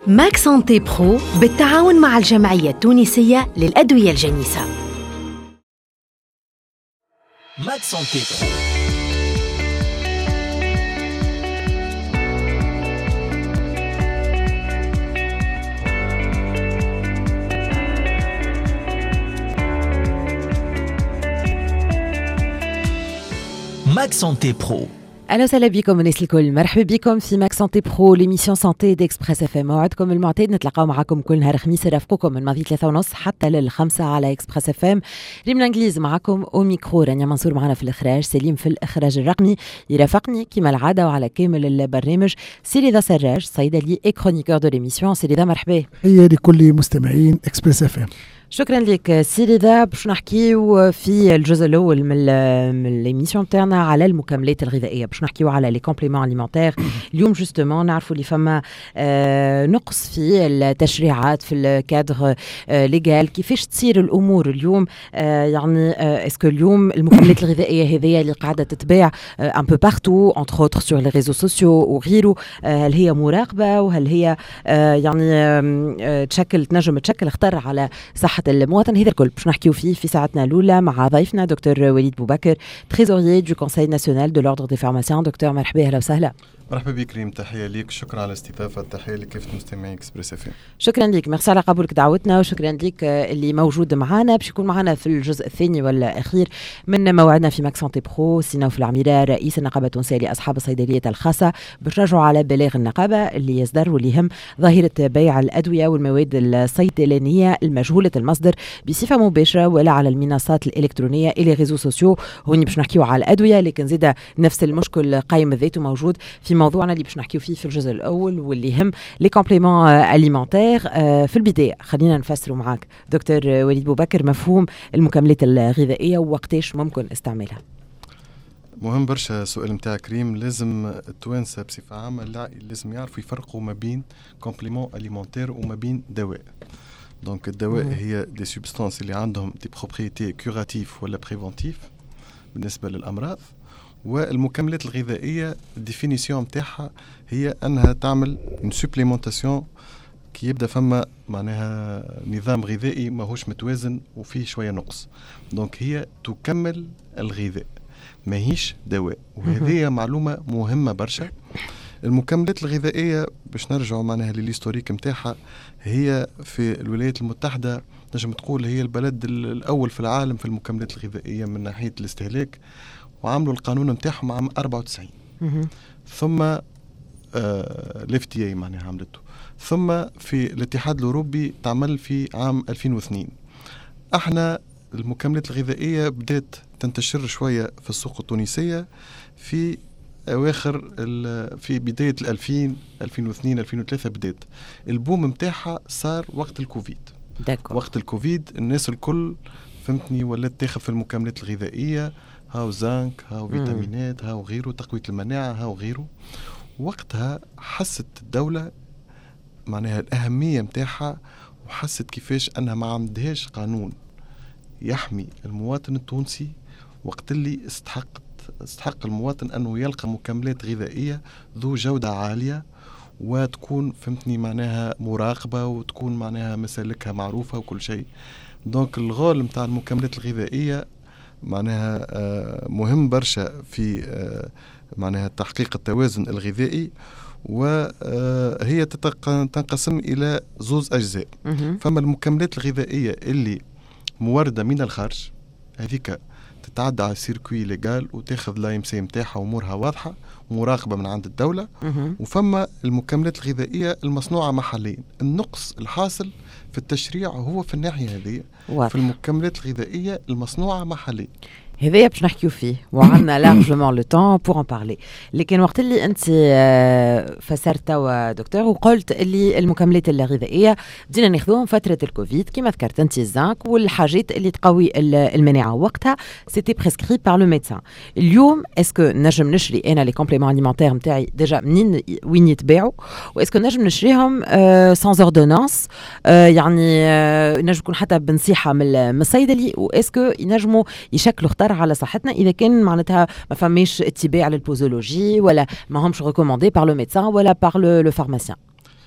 ماك سانتي برو بالتعاون مع الجمعية التونسية للأدوية الجنيسة. ماك سانتي برو. ماك سانتي برو. أهلا وسهلا بكم الناس الكل، مرحبا بكم في ماك سانتي برو، ليميسيون سانتي ديكسبريس اف ام. موعدكم المعتاد نتلاقاو معكم كل نهار خميس، نرافقكم من ماضي 3:30 حتى لل5 على اكسبريس اف ام. ريم الانجليز معكم او ميكرو، رانيا منصور معنا في الاخراج، سليم في الاخراج الرقمي، يرافقني كما العاده وعلى كامل البرنامج سي رضا سراج، صيدلي اي كرونيكور دو ليميسيون. سي رضا مرحبا. هي لكل مستمعين اكسبريس اف ام. شكرا لك سي رضا. باش نحكيو في الجزء الاول من ليميسيون تاعنا على المكملات الغذائيه، باش نحكيو على لي كومبليمون اليمونتير. اليوم جوستومون نعرفوا اللي فما نقص في التشريعات في الكادر ليغال، كيفاش تصير الامور اليوم. يعني اسكو اليوم المكملات الغذائيه هذه اللي قاعده تتباع ان بو بارتو انتر اوتر سور لي ريزو سوسيو وغيره، هل هي مراقبه وهل هي يعني تنجم تشكل خطر على صحة المواطن؟ هذا الكل باش نحكيو فيه في ساعتنا الأولى مع ضيفنا دكتور وليد بوبكر، تريزوريي دو كونساي ناسيونال دو لوردر دي فارماسيان. دكتور مرحبا، اهلا وسهلا. مرحبا بك كريم، تحية ليك، شكرا على الاستضافة، تحية لكافة مستمعي اكسبريس اف ام. شكرا لك، ميرسي على قبولك دعوتنا، وشكرا لك اللي موجود معنا. باش يكون معنا في الجزء الثاني والأخير من موعدنا في ماك سانتي برو سيناوف العميرة، رئيس النقابة التونسية لأصحاب الصيدلية الخاصة، باش نرجعوا على بلاغ النقابة اللي يصدر واللي يهم ظاهرة بيع الأدوية والمواد الصيدلانية المجهولة المصدر بصفة مباشرة ولا على المنصات الإلكترونية إلى ريزو سوسيو. هوني باش نحكيو على الأدوية، لكن زيدا نفس المشكل قائم ذاته موجود في موضوعنا اللي باش نحكيو فيه في الجزء الأول واللي يهم لي كومبليمون اليمونتير. في البداية خلينا نفسروا معاك دكتور وليد بوبكر مفهوم المكملات الغذائية ووقتاش ممكن استعمالها. مهم برشا سؤال متاع كريم. لازم التوانسة بصفة عامة لازم يعرفوا يفرقوا ما بين كومبليمون اليمونتير وما بين دواء. دونك الدواء هي دي سوبستانس اللي عندهم دي بروبريتي كوراتيف ولا بريفونتيف بالنسبة للأمراض، والمكملات الغذائية الديفينيسيون متاعها هي أنها تعمل une supplémentation كي يبدأ فما معناها نظام غذائي ماهوش متوازن وفيه شوية نقص، دونك هي تكمل الغذاء ماهيش دواء. وهذه معلومة مهمة برشا. المكملات الغذائية باش نرجعوا معناها للهيستوريك متاعها، هي في الولايات المتحدة نجم تقول هي البلد الأول في العالم في المكملات الغذائية من ناحية الاستهلاك، وعملوا القانون متاعهم عام 94. ثم الFTA معناها عملته، ثم في الاتحاد الأوروبي تعمل في عام 2002. احنا المكملات الغذائية بدأت تنتشر شوية في السوق التونسية في أواخر في بداية 2000 2002 2003. بدأت البوم متاعها صار وقت الكوفيد. وقت الكوفيد الناس الكل فهمتني ولات تاخذ في المكملات الغذائية، هاو زنك، هاو فيتامينات، هاو غيره، تقوية المناعة، هاو غيره. وقتها حست الدولة معناها الأهمية متاعها، وحست كيفاش أنها ما عندهاش قانون يحمي المواطن التونسي، وقت اللي استحق المواطن أنه يلقى مكملات غذائية ذو جودة عالية وتكون فهمتني معناها مراقبة وتكون معناها مسالكها معروفة وكل شيء. دونك الغول متاع المكملات الغذائية معناها مهم برشا في معناها تحقيق التوازن الغذائي، وهي تنقسم إلى زوز أجزاء. فما المكملات الغذائية اللي موردة من الخارج، هذيك تتعدى على سيركوي ليغال وتاخذ لايمسي متاعها وامورها واضحة ومراقبة من عند الدولة. وفما المكملات الغذائية المصنوعة محليا. النقص الحاصل في التشريع هو في الناحية هذه، في المكملات الغذائية المصنوعة محليا. هذايا باش نحكيو فيه وعندنا لارجمون لو طون بور ان بارلي. لكن وقت اللي انت فسرت توا دكتور وقلت اللي المكملات الغذائيه بدينا ناخذوهم فتره الكوفيد كما ذكرت انت، الزنك والحاجات اللي تقوي المناعه، وقتها سيتي بريسكري بار لو ميدسان. اليوم اسكو نجم نشري انا لي كومبليمون اليمونتير نتاعي ديجا منين وين يتباعوا، واسكو نجم نشريهم سانز اوردونانس، يعني نجم يكون حتى بنصيحه من الصيدلي، واسكو ينجموا يشكلوا خطر على صحتنا اذا كان معناتها ما فماش اتباع للبوزولوجي ولا ما همش ريكوموندي بار لو ميدسان ولا بار لو فارماسيان.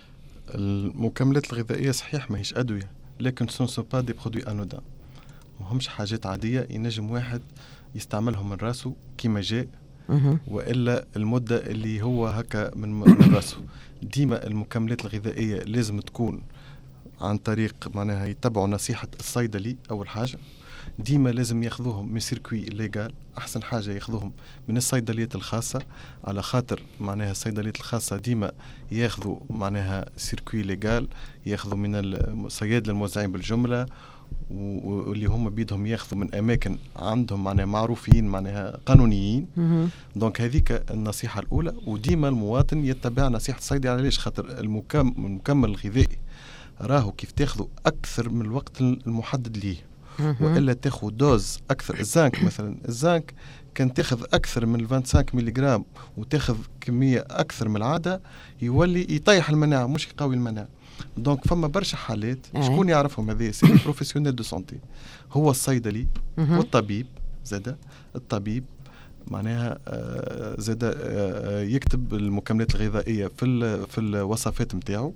المكملات الغذائية صحيح ما هيش أدوية، لكن سون سو با دي برودوي أنودان، مهمش حاجات عادية ينجم واحد يستعملهم من راسه كيما جاء، وإلا المدة اللي هو هكا من راسه. ديما المكملات الغذائية لازم تكون عن طريق معناها يتبعوا نصيحة الصيدلي أول حاجة. ديما لازم ياخذوهم من سيركوي ليغال، أحسن حاجة ياخذوهم من الصيدليات الخاصة، على خاطر معناها الصيدليات الخاصة ديما ياخذوا معناها سيركوي ليغال، ياخذوا من الصيادلة الموزعين بالجملة، واللي هم بيدهم ياخذوا من أماكن عندهم معناها معروفين معناها قانونيين. دونك هذيك النصيحة الأولى، وديما المواطن يتبع نصيحة الصيدلي. علاش؟ خاطر المكمل الغذائي راهو كيف تاخذوا أكثر من الوقت المحدد ليه، وإلا تاخذ دوز أكثر. الزنك مثلا، الزنك كان تاخذ أكثر من 25 ملغرام وتاخذ كمية أكثر من العادة يولي يطيح المناعة مش يقوي المناعة. دونك فما برشا حالات شكون يعرفهم هذه؟ سي بروفيسيونيل دو سونتي، هو الصيدلي والطبيب. زاد الطبيب معناها زاد يكتب المكملات الغذائية في الوصفات نتاعو،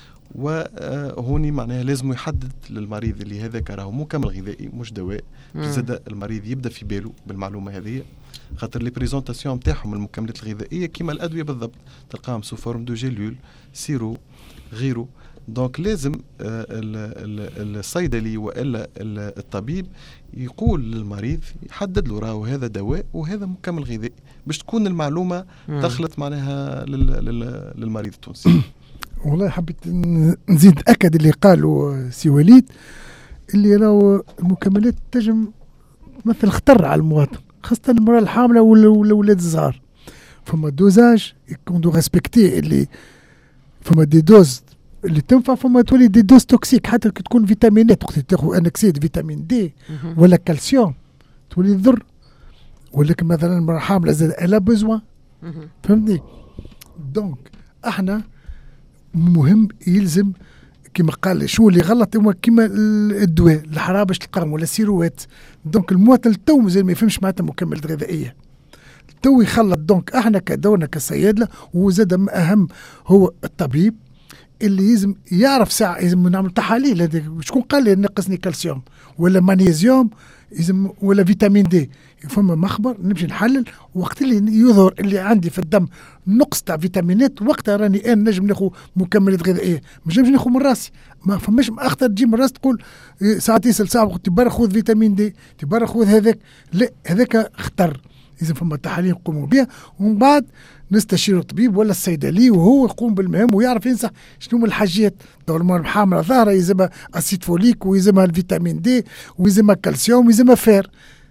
وهوني معناها لازم يحدد للمريض اللي هذاك راهو مكمل غذائي مش دواء. زاد المريض يبدا في باله بالمعلومه هذه، خاطر لي بريزونطاسيون نتاعهم المكملات الغذائيه كيما الادويه بالضبط، تلقاهم سو فورم دو جيلول سيرو غيره. دونك لازم الصيدلي والا الطبيب يقول للمريض، يحدد له راهو هذا دواء وهذا مكمل غذائي، باش تكون المعلومه دخلت معناها للمريض التونسي. والله حبيت نزيد أكد اللي قالوا سي وليد، اللي راهو المكملات تنجم مثل خطر على المواطن، خاصة المرأة الحاملة والأولاد الصغار. فما دوزاج يكون دو ريسبكتي، اللي فما دي دوز اللي تنفع، فما تولي دي دوز توكسيك. حتى كي تكون فيتامينات وقت تاخذ انكسيد فيتامين دي ولا كالسيوم تولي تضر، ولكن مثلا المرأة الحاملة زاد الا بوزوان، فهمتني؟ دونك احنا مهم يلزم كما قال شو اللي غلط، هو كما الدواء الحرابش القرم ولا السيروات. دونك المواطن التو مازال ما يفهمش معناتها مكملات غذائيه، التو يخلط. دونك احنا كدورنا كصيادله، وزاد اهم هو الطبيب اللي لازم يعرف ساعه لازم نعمل تحاليل. هذيك شكون قال لي نقصني كالسيوم ولا مغنيسيوم ولا فيتامين دي؟ فما مخبر نمشي نحلل، وقت اللي يظهر اللي عندي في الدم نقص تاع فيتامينات، وقتها راني انا نجم ناخذ مكملات غذائيه، مش نجم ناخذ من راسي. ما فماش اخطر تجي من راس تقول ساعات يسال ساعه تبارك خذ فيتامين دي، تبارك خذ هذاك، لا هذاك خطر. إذا فما تحاليل نقوموا بها، ومن بعد نستشير الطبيب ولا الصيدلي، وهو يقوم بالمهام ويعرف ينصح شنو من الحاجات. دور المرأة الحاملة ظاهرة يلزمها أسيد فوليك، ويلزمها الفيتامين دي، ويلزمها الكالسيوم، ويلزمها فير،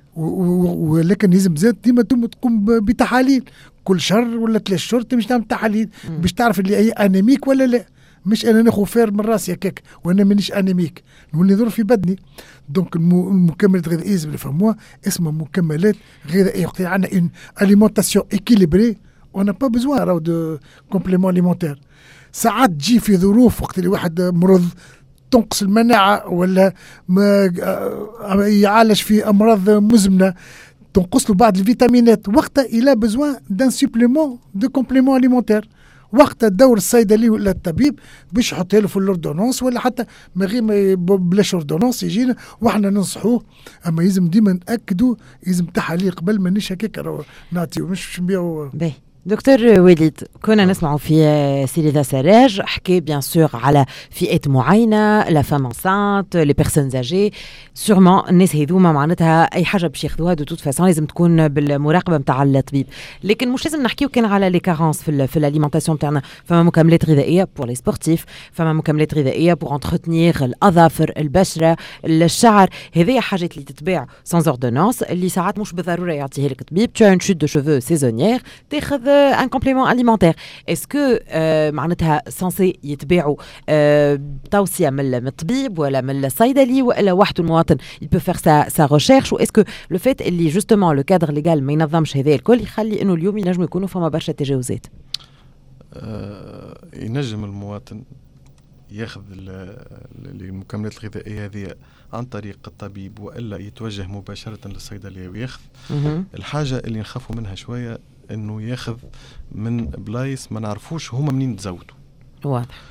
ولكن لازم زاد ديما تقوم بتحاليل كل شهر ولا 3 شهور، تمشي تعمل تحاليل باش تعرف اللي أي أنيميك ولا لا. مش أنا ناخذ فير من راسي هكاك وأنا مانيش أنيميك، نولي نضر في بدني. دونك المكملات الغذائية اللي يفهموها اسمها مكملات غذائية. وقت عندنا une alimentation équilibrée on n'a pas besoin de compléments alimentaires. ساعات تجي في ظروف وقت اللي واحد مرض تنقص المناعة ولا ما يعالج في أمراض مزمنة تنقص له بعض الفيتامينات، وقتها إلى besoin d'un supplément de compléments alimentaires. وقت الدور الصيدلي ولا الطبيب باش يحطها له في الاوردونونس، ولا حتى ما غير ما بلاش اوردونونس يجينا واحنا ننصحوه. اما يلزم ديما ناكدوا، يلزم تحاليل قبل ما نش هكاك نعطيو، مش نبيعوا. دكتور وليد، كنا نسمعوا في سيريدا سراج حكي بيان سور على فئات معينه، لا فام انسانت، لي بيرسون اجي، سورمون الناس هذوما معناتها اي حاجه باش ياخذوها دو توت فاسون لازم تكون بالمراقبه نتاع الطبيب. لكن مش لازم نحكيو كان على لي كارونس في الاليمونطاسيون تاعنا. فما مكملات غذائيه بور لي سبورتيف، فما مكملات غذائيه بور انترتنير الاظافر، البشره، الشعر. هذه حاجات اللي تتباع سانز اوردونونس، اللي ساعات مش بالضروره يعطيها لك الطبيب. تو ان شوت دو شوفو سيزونيير تاخذ un complément alimentaire. Est-ce que معناتها censé يتباعوا توصية من الطبيب ولا من الصيدلي ولا واحد المواطن il peut faire sa recherche؟ ou est-ce que le fait اللي justement le cadre légal ما ينظمش هذا الكل يخلي انه اليوم ينجم يكونوا فما برشا تجاوزات؟ ينجم المواطن ياخذ المكملات الغذائية هذه عن طريق الطبيب، وإلا يتوجه مباشرة للصيدلية وياخذ. الحاجة اللي نخافوا منها شوية انه ياخذ من بلايص ما نعرفوش هما منين تزودوا. واضح.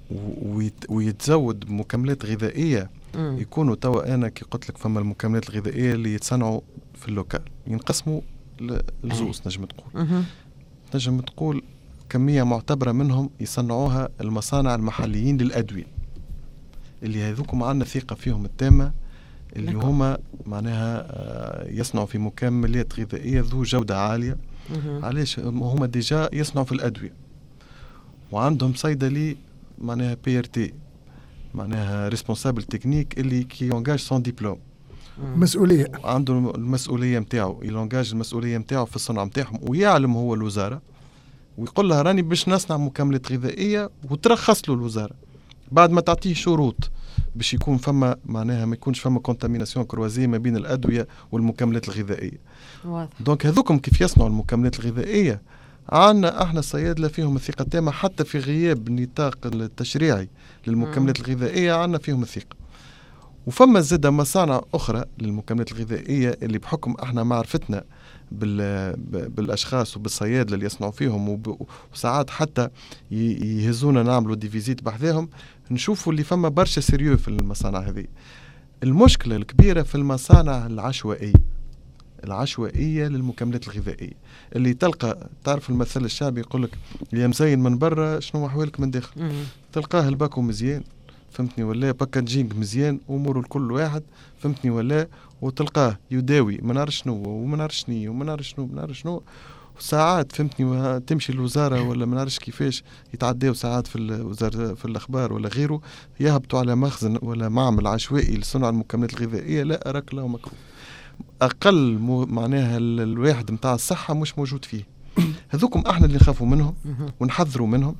ويتزود بمكملات غذائيه يكونوا توا انا كي قلت لك فما المكملات الغذائيه اللي يتصنعوا في اللوكال ينقسموا لزوز. نجم تقول كميه معتبره منهم يصنعوها المصانع المحليين للادويه اللي هذوكم عندنا ثقه فيهم التامه، اللي هما معناها يصنعوا في مكملات غذائيه ذو جوده عاليه. علاش؟ هما ديجا يصنعوا في الادويه وعندهم صيدلي معناها PRT معناها ريسبونسابل تكنيك اللي كي يونجاج سون ديبلوم مسؤوليه، عنده المسؤوليه نتاعو، يلونجاج المسؤوليه نتاعو في الصنع نتاعهم، ويعلم هو الوزاره ويقول لها راني باش نصنع مكملات غذائيه وترخص له الوزاره بعد ما تعطيه شروط باش يكون فما معناها ما يكونش فما كونتاميناسيون كروازيه ما بين الادويه والمكملات الغذائيه. دونك هذوكم كيف يصنعوا المكملات الغذائيه عندنا احنا الصيادله فيهم الثقه التامه، حتى في غياب النطاق التشريعي للمكملات الغذائيه عندنا فيهم الثقه. وفما زادة مصانع اخرى للمكملات الغذائيه اللي بحكم احنا معرفتنا بالاشخاص وبالصيادله اللي يصنعوا فيهم وساعات حتى يهزونا نعملوا دي فيزيت بحذاهم نشوفوا اللي فما برشا سيريو في المصانع هذه. المشكله الكبيره في المصانع العشوائيه للمكملات الغذائيه اللي تلقى، تعرف المثل الشعبي يقول لك يا مزين من برا شنو احوالك من داخل. تلقاه الباكو مزيان فهمتني ولا باكاجينج مزيان اموره الكل واحد فهمتني ولا، وتلقاه يداوي ما نعرف شنو وما نعرف شنو وما نعرف شنو ساعات فهمتني تمشي الوزاره ولا ما نعرفش كيفاش يتعداو ساعات في الوزاره في الاخبار ولا غيره يهبطوا على مخزن ولا معمل عشوائي لصنع المكملات الغذائيه. لا أراك له مكروه اقل معناها الواحد متاع الصحه مش موجود فيه. هذوكم احنا اللي نخافوا منهم ونحذروا منهم.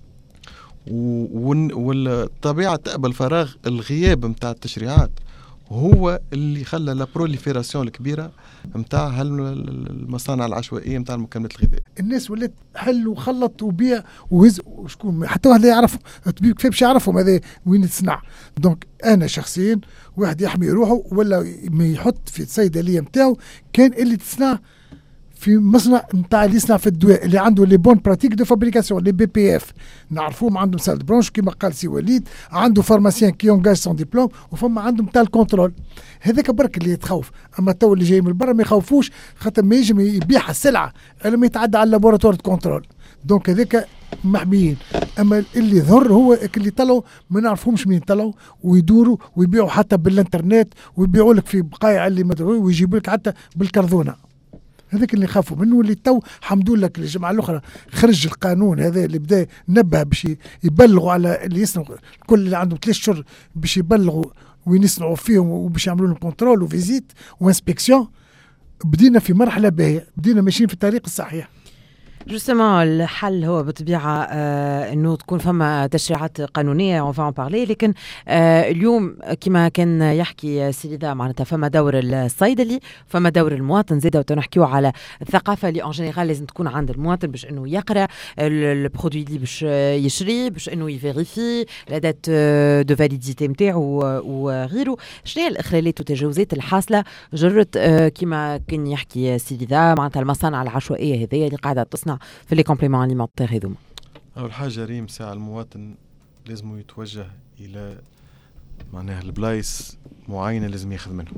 والطبيعه تقبل فراغ الغياب متاع التشريعات هو اللي خلى لا بروليفيراسيون الكبيره متاع المصانع العشوائيه متاع المكملات الغذائيه. الناس ولات حل وخلط وبيع وهز وشكون حتى واحد يعرف الطبيب كيف باش يعرفهم هذا وين يتصنع. دونك انا شخصيا واحد يحمي روحه ولا ما يحط في الصيدليه نتاعو كان اللي تصنع في مصنع نتاع اللي يصنع في الدواء اللي عنده لي بون براتيك دو فابريكاسيون لي BPF نعرفوهم، عندهم سال برانش كما قال سي وليد، عنده فارماسيان كي يونجاج سون ديبلوم وفما عندهم تاع الكونترول. هذاك برك اللي يتخوف، اما تو اللي جاي من برا ما يخوفوش خاطر ما يجم يبيع السلعه الا ما يتعدى على اللابوراتوار دو كونترول. دونك هذاك محميين. اما اللي ظهر هو اللي طلعوا ما نعرفهمش منين طلعوا ويدوروا ويبيعوا حتى بالانترنت ويبيعوا لك في بقايع اللي مدعوين ويجيبوا لك حتى بالكرذونه. هذاك اللي خافوا منه واللي تو حمد لله الجماعه الاخرى خرج القانون هذا اللي بدا نبه باش يبلغوا على اللي يصنعوا كل اللي عندهم 3 شهور باش يبلغوا وين يصنعوا فيهم وباش يعملوا لهم كنترول وفيزيت وانسبكسيون. بدينا في مرحله باهيه، بدينا ماشيين في الطريق الصحيح. جوستومون الحل هو بالطبيعه انه تكون فما تشريعات قانونيه اون فا بارلي، لكن اليوم كما كان يحكي سيدة معناتها فما دور الصيدلي فما دور المواطن زيد، وتنحكيو على الثقافه اللي اون جينيرال لازم تكون عند المواطن باش انه يقرا البرودوي اللي باش يشري باش انه يفيريفي لا دات دو فاليديتي نتاعو وغيره. شنو هي الاخلالات والتجاوزات الحاصله جرت كما كان يحكي سيدة معناتها المصانع العشوائيه هذه اللي قاعده تصنع في لي كومبليمون اليمونتير هذوما؟ اول حاجه ريم ساعه المواطن لازم يتوجه الى معناها البلايص معينه لازم ياخذ منهم،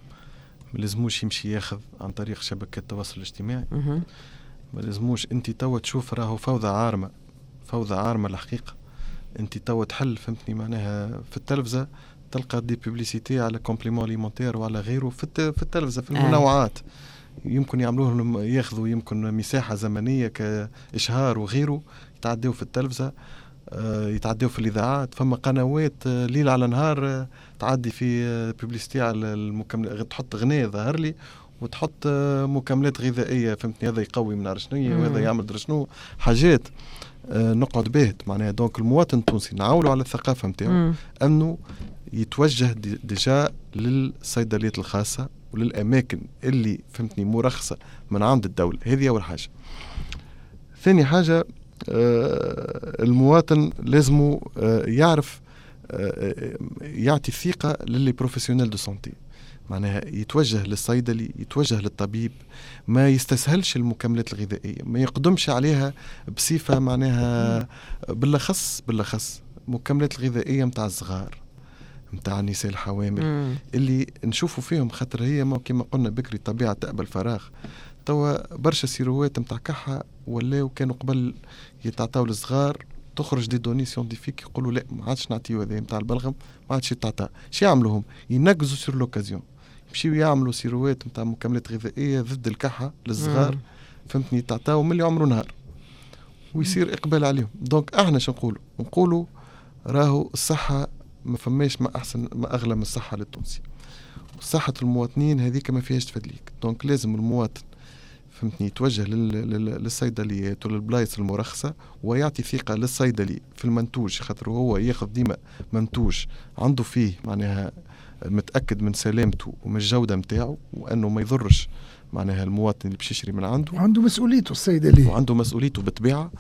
ما لازموش يمشي ياخذ عن طريق شبكه التواصل الاجتماعي. ما لازموش انت توا تشوف راهو فوضى عارمه الحقيقه. انت توا تحل فهمتني معناها في التلفزه تلقى دي بوبليسيتي على كومبليمون اليمونتير وعلى غيره في التلفزه في المنوعات يمكن يعملوه لهم ياخذوا يمكن مساحه زمنيه كاشهار وغيره يتعدوا في التلفزه يتعدوا في الاذاعات. فما قنوات ليل على نهار تعدي في بوبليسيتي على المكملات، تحط غناء ظهر لي وتحط مكملات غذائيه فهمتني هذا يقوي من عرش شنو وهذا يعمل درش شنو حاجات نقعد باهت معناها. دونك المواطن التونسي نعاولوا على الثقافه نتاعو انه يتوجه ديجا للصيدليات الخاصه وللأماكن اللي فهمتني مرخصة من عند الدولة. هذه أول حاجة. ثاني حاجة المواطن لازم يعرف يعطي ثقة للي بروفيسيونيل دو سونتي، معناها يتوجه للصيدلي يتوجه للطبيب، ما يستسهلش المكملات الغذائية، ما يقدمش عليها بصفة معناها بالأخص المكملات الغذائيه نتاع الصغار، نتاع النساء الحوامل، اللي نشوفوا فيهم خاطر هي كما قلنا بكري طبيعه تقبل فراغ. توا برشا سيروات نتاع كحه ولاو كانوا قبل يتعطاو للصغار، تخرج دي دوني سيونتيفيك يقولوا لا ما عادش نعطيو هذا نتاع البلغم، ما عادش يتعطى. شو يعملوهم؟ ينقزوا سور لوكازيون، يمشيو يعملوا سيروات نتاع مكملات غذائيه ضد الكحه للصغار، فهمتني، يتعطاو من اللي عمره نهار ويصير اقبال عليهم. دونك احنا شو نقولوا راهو الصحه ما فماش ما احسن ما اغلى من الصحه للتونسي. صحه المواطنين هذيك ما فيهاش تفدليك. دونك لازم المواطن فهمتني يتوجه للصيدليات وللبلايص المرخصة ويعطي ثقة للصيدلي في المنتوج، خاطر هو ياخذ ديما منتوج عنده فيه معناها متأكد من سلامته ومن الجودة متاعه، وأنه ما يضرش معناها المواطن اللي باش يشري من عنده. وعنده مسؤوليته الصيدلي، وعنده مسؤوليته بالطبيعة،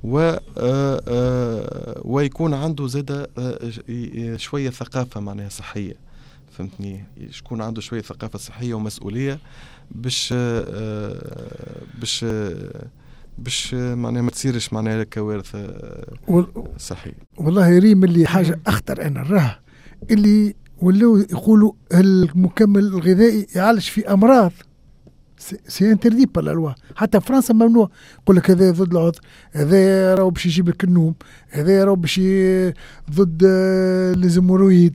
ويكون عنده زادة شوية ثقافة معناها صحية، فهمتني، يكون عنده شوية ثقافة صحية ومسؤولية باش معناها ما تصيرش معناها كوارث صحية. والله يريم اللي حاجة أخطر أنا نراها اللي ولاو يقولوا المكمل الغذائي يعالج في أمراض، سي انتردي بار لا لوا. حتى فرنسا ممنوع، يقول لك هذا ضد العذر، هذا راهو باش يجيب لك النوم، هذا راهو باش ضد الزمورويد.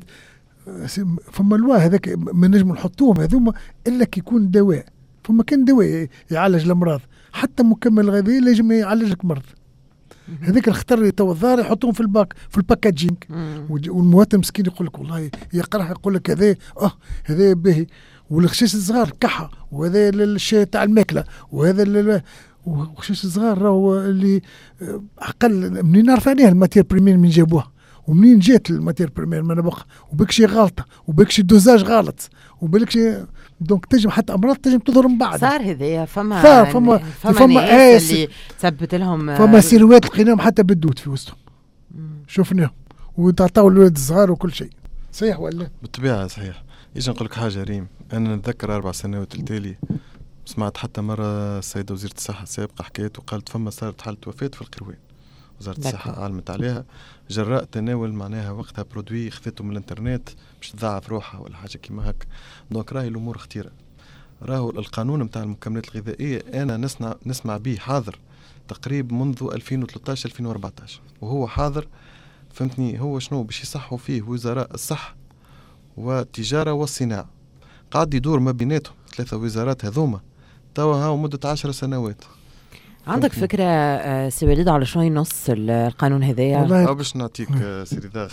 فما الوا هذاك ما نجم نحطوهم هذوما الا كي يكون دواء. فما كان دواء يعالج الامراض، حتى مكمل غذائي لازم يعالج لك مرض. هذاك الخطر تو الظاهر يحطوهم في الباكاجينج، والمواطن مسكين يقول لك والله يقرا يقول لك هذا باهي، والخشاش الصغار كحه، وهذا الشيء تاع الماكله، وهذا وخشاش الصغار راهو اللي اقل منين عرف عليه الماتير بريمير من جابوها، ومنين جات الماتير بريمير ما نبقى، وبكشي غلطه، وبكشي دوزاج غلط، وبكشي دونك تجم حتى امراض تجم تضر من بعد. صار هذايا فما ناس اللي ثبت لهم فما سيروات لقيناهم حتى بالدود في وسطهم، شفناهم وتعطاو الولاد الصغار وكل شيء. صحيح ولا؟ بالطبيعه صحيح. يجي نقول لك حاجه ريم، انا نتذكر 4 سنوات التالي سمعت حتى مره السيده وزيره الصحه السابقه حكيت وقالت فما صارت حاله وفاه في القروان، وزاره الصحه علمت عليها جراء تناول معناها وقتها برودوي خذته من الانترنت باش تضاعف روحها ولا حاجه كيما هكا. دونك راهي الامور خطيره. راهو القانون نتاع المكملات الغذائيه انا نسمع به حاضر تقريبا منذ 2013 2014 وهو حاضر، فهمتني. هو شنو باش يصحوا فيه وزراء الصحه والتجاره والصناعه، قاعد يدور ما بيناتهم 3 وزارات هذوما توا هاو مده 10 سنوات. عندك فكرة سي وليد على شو ينص القانون هذايا؟ باش نعطيك سيدي ذا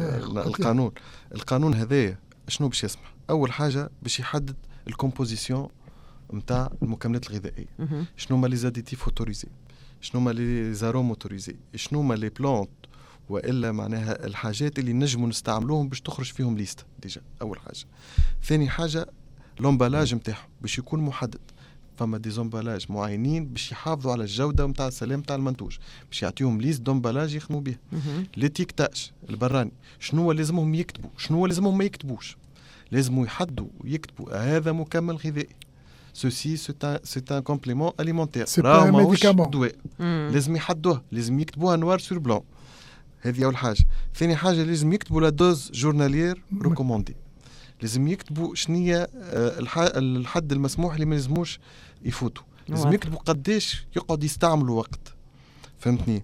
القانون هذايا شنو باش يسمح؟ أول حاجة باش يحدد الكومبوزيسيون نتاع المكملات الغذائية، شنو ما لي زاديتيف اوتوريزي، شنو ما لي زاروم اوتوريزي، شنو ما لي بلانت، وإلا معناها الحاجات اللي نجموا نستعملوهم باش تخرج فيهم ليست ديجا. أول حاجة. ثاني حاجة لومبالاج نتاعهم باش يكون محدد، فما دي زومبالاج معينين باش يحافظوا على الجوده نتاع السلام نتاع المنتوج، باش يعطيهم ليست دومبالاج يخدموا بها. ليتيكتاج البراني شنو لازمهم يكتبوا، شنو لازمهم ما يكتبوش. لازموا يحدوا يكتبوا هذا مكمل غذائي، سوسي سي ان كومبليمون اليمونتير، راه ماهوش دواء. لازم يحدوها، لازم يكتبوها نوار سور بلون. هذه اول حاجه. ثاني حاجه لازم يكتبوا لا دوز جورنالير ريكوموندي، لازم يكتبوا شنية الحد المسموح اللي ما لازموش يفوتوا، لازم يكتبوا قديش يقعد يستعملوا وقت، فهمتني.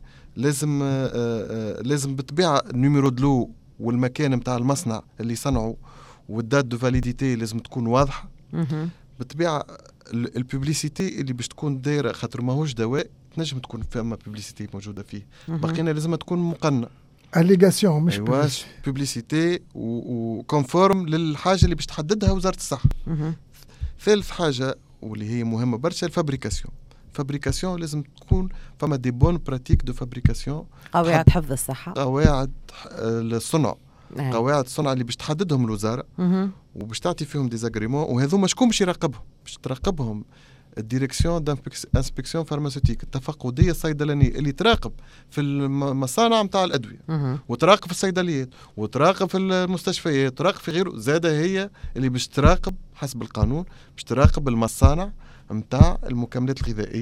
لازم بالطبيعة النيميرو دلو والمكان متاع المصنع اللي صنعوا والدات دو فاليديتي لازم تكون واضحة. بالطبيعة الببليسيتي اللي باش تكون دايرة خاطر ماهوش دواء تنجم تكون فما ببليسيتي موجودة فيه، بقينا لازم تكون مقننة أليغاسيون مش ببليسيتي وكونفورم للحاجة اللي باش تحددها وزارة الصحة. ثالث حاجة واللي هي مهمة برشا الفابريكاسيون لازم تكون فما دي بون براتيك دو فابريكاسيون، قواعد حفظ الصحة، قواعد الصنع، قواعد الصنع اللي باش تحددهم الوزارة وباش تعطي فيهم ديزاغريمون. وهذوما شكون باش يراقبهم؟ باش تراقبهم الديريكسيون دانسبكسيون فارماسيوتيك، التفقديه الصيدلانيه اللي تراقب في المصانع نتاع الادويه وتراقب في الصيدليات وتراقب في المستشفيات وتراقب في غيره. زاده هي اللي باش تراقب حسب القانون باش تراقب المصانع نتاع المكملات الغذائيه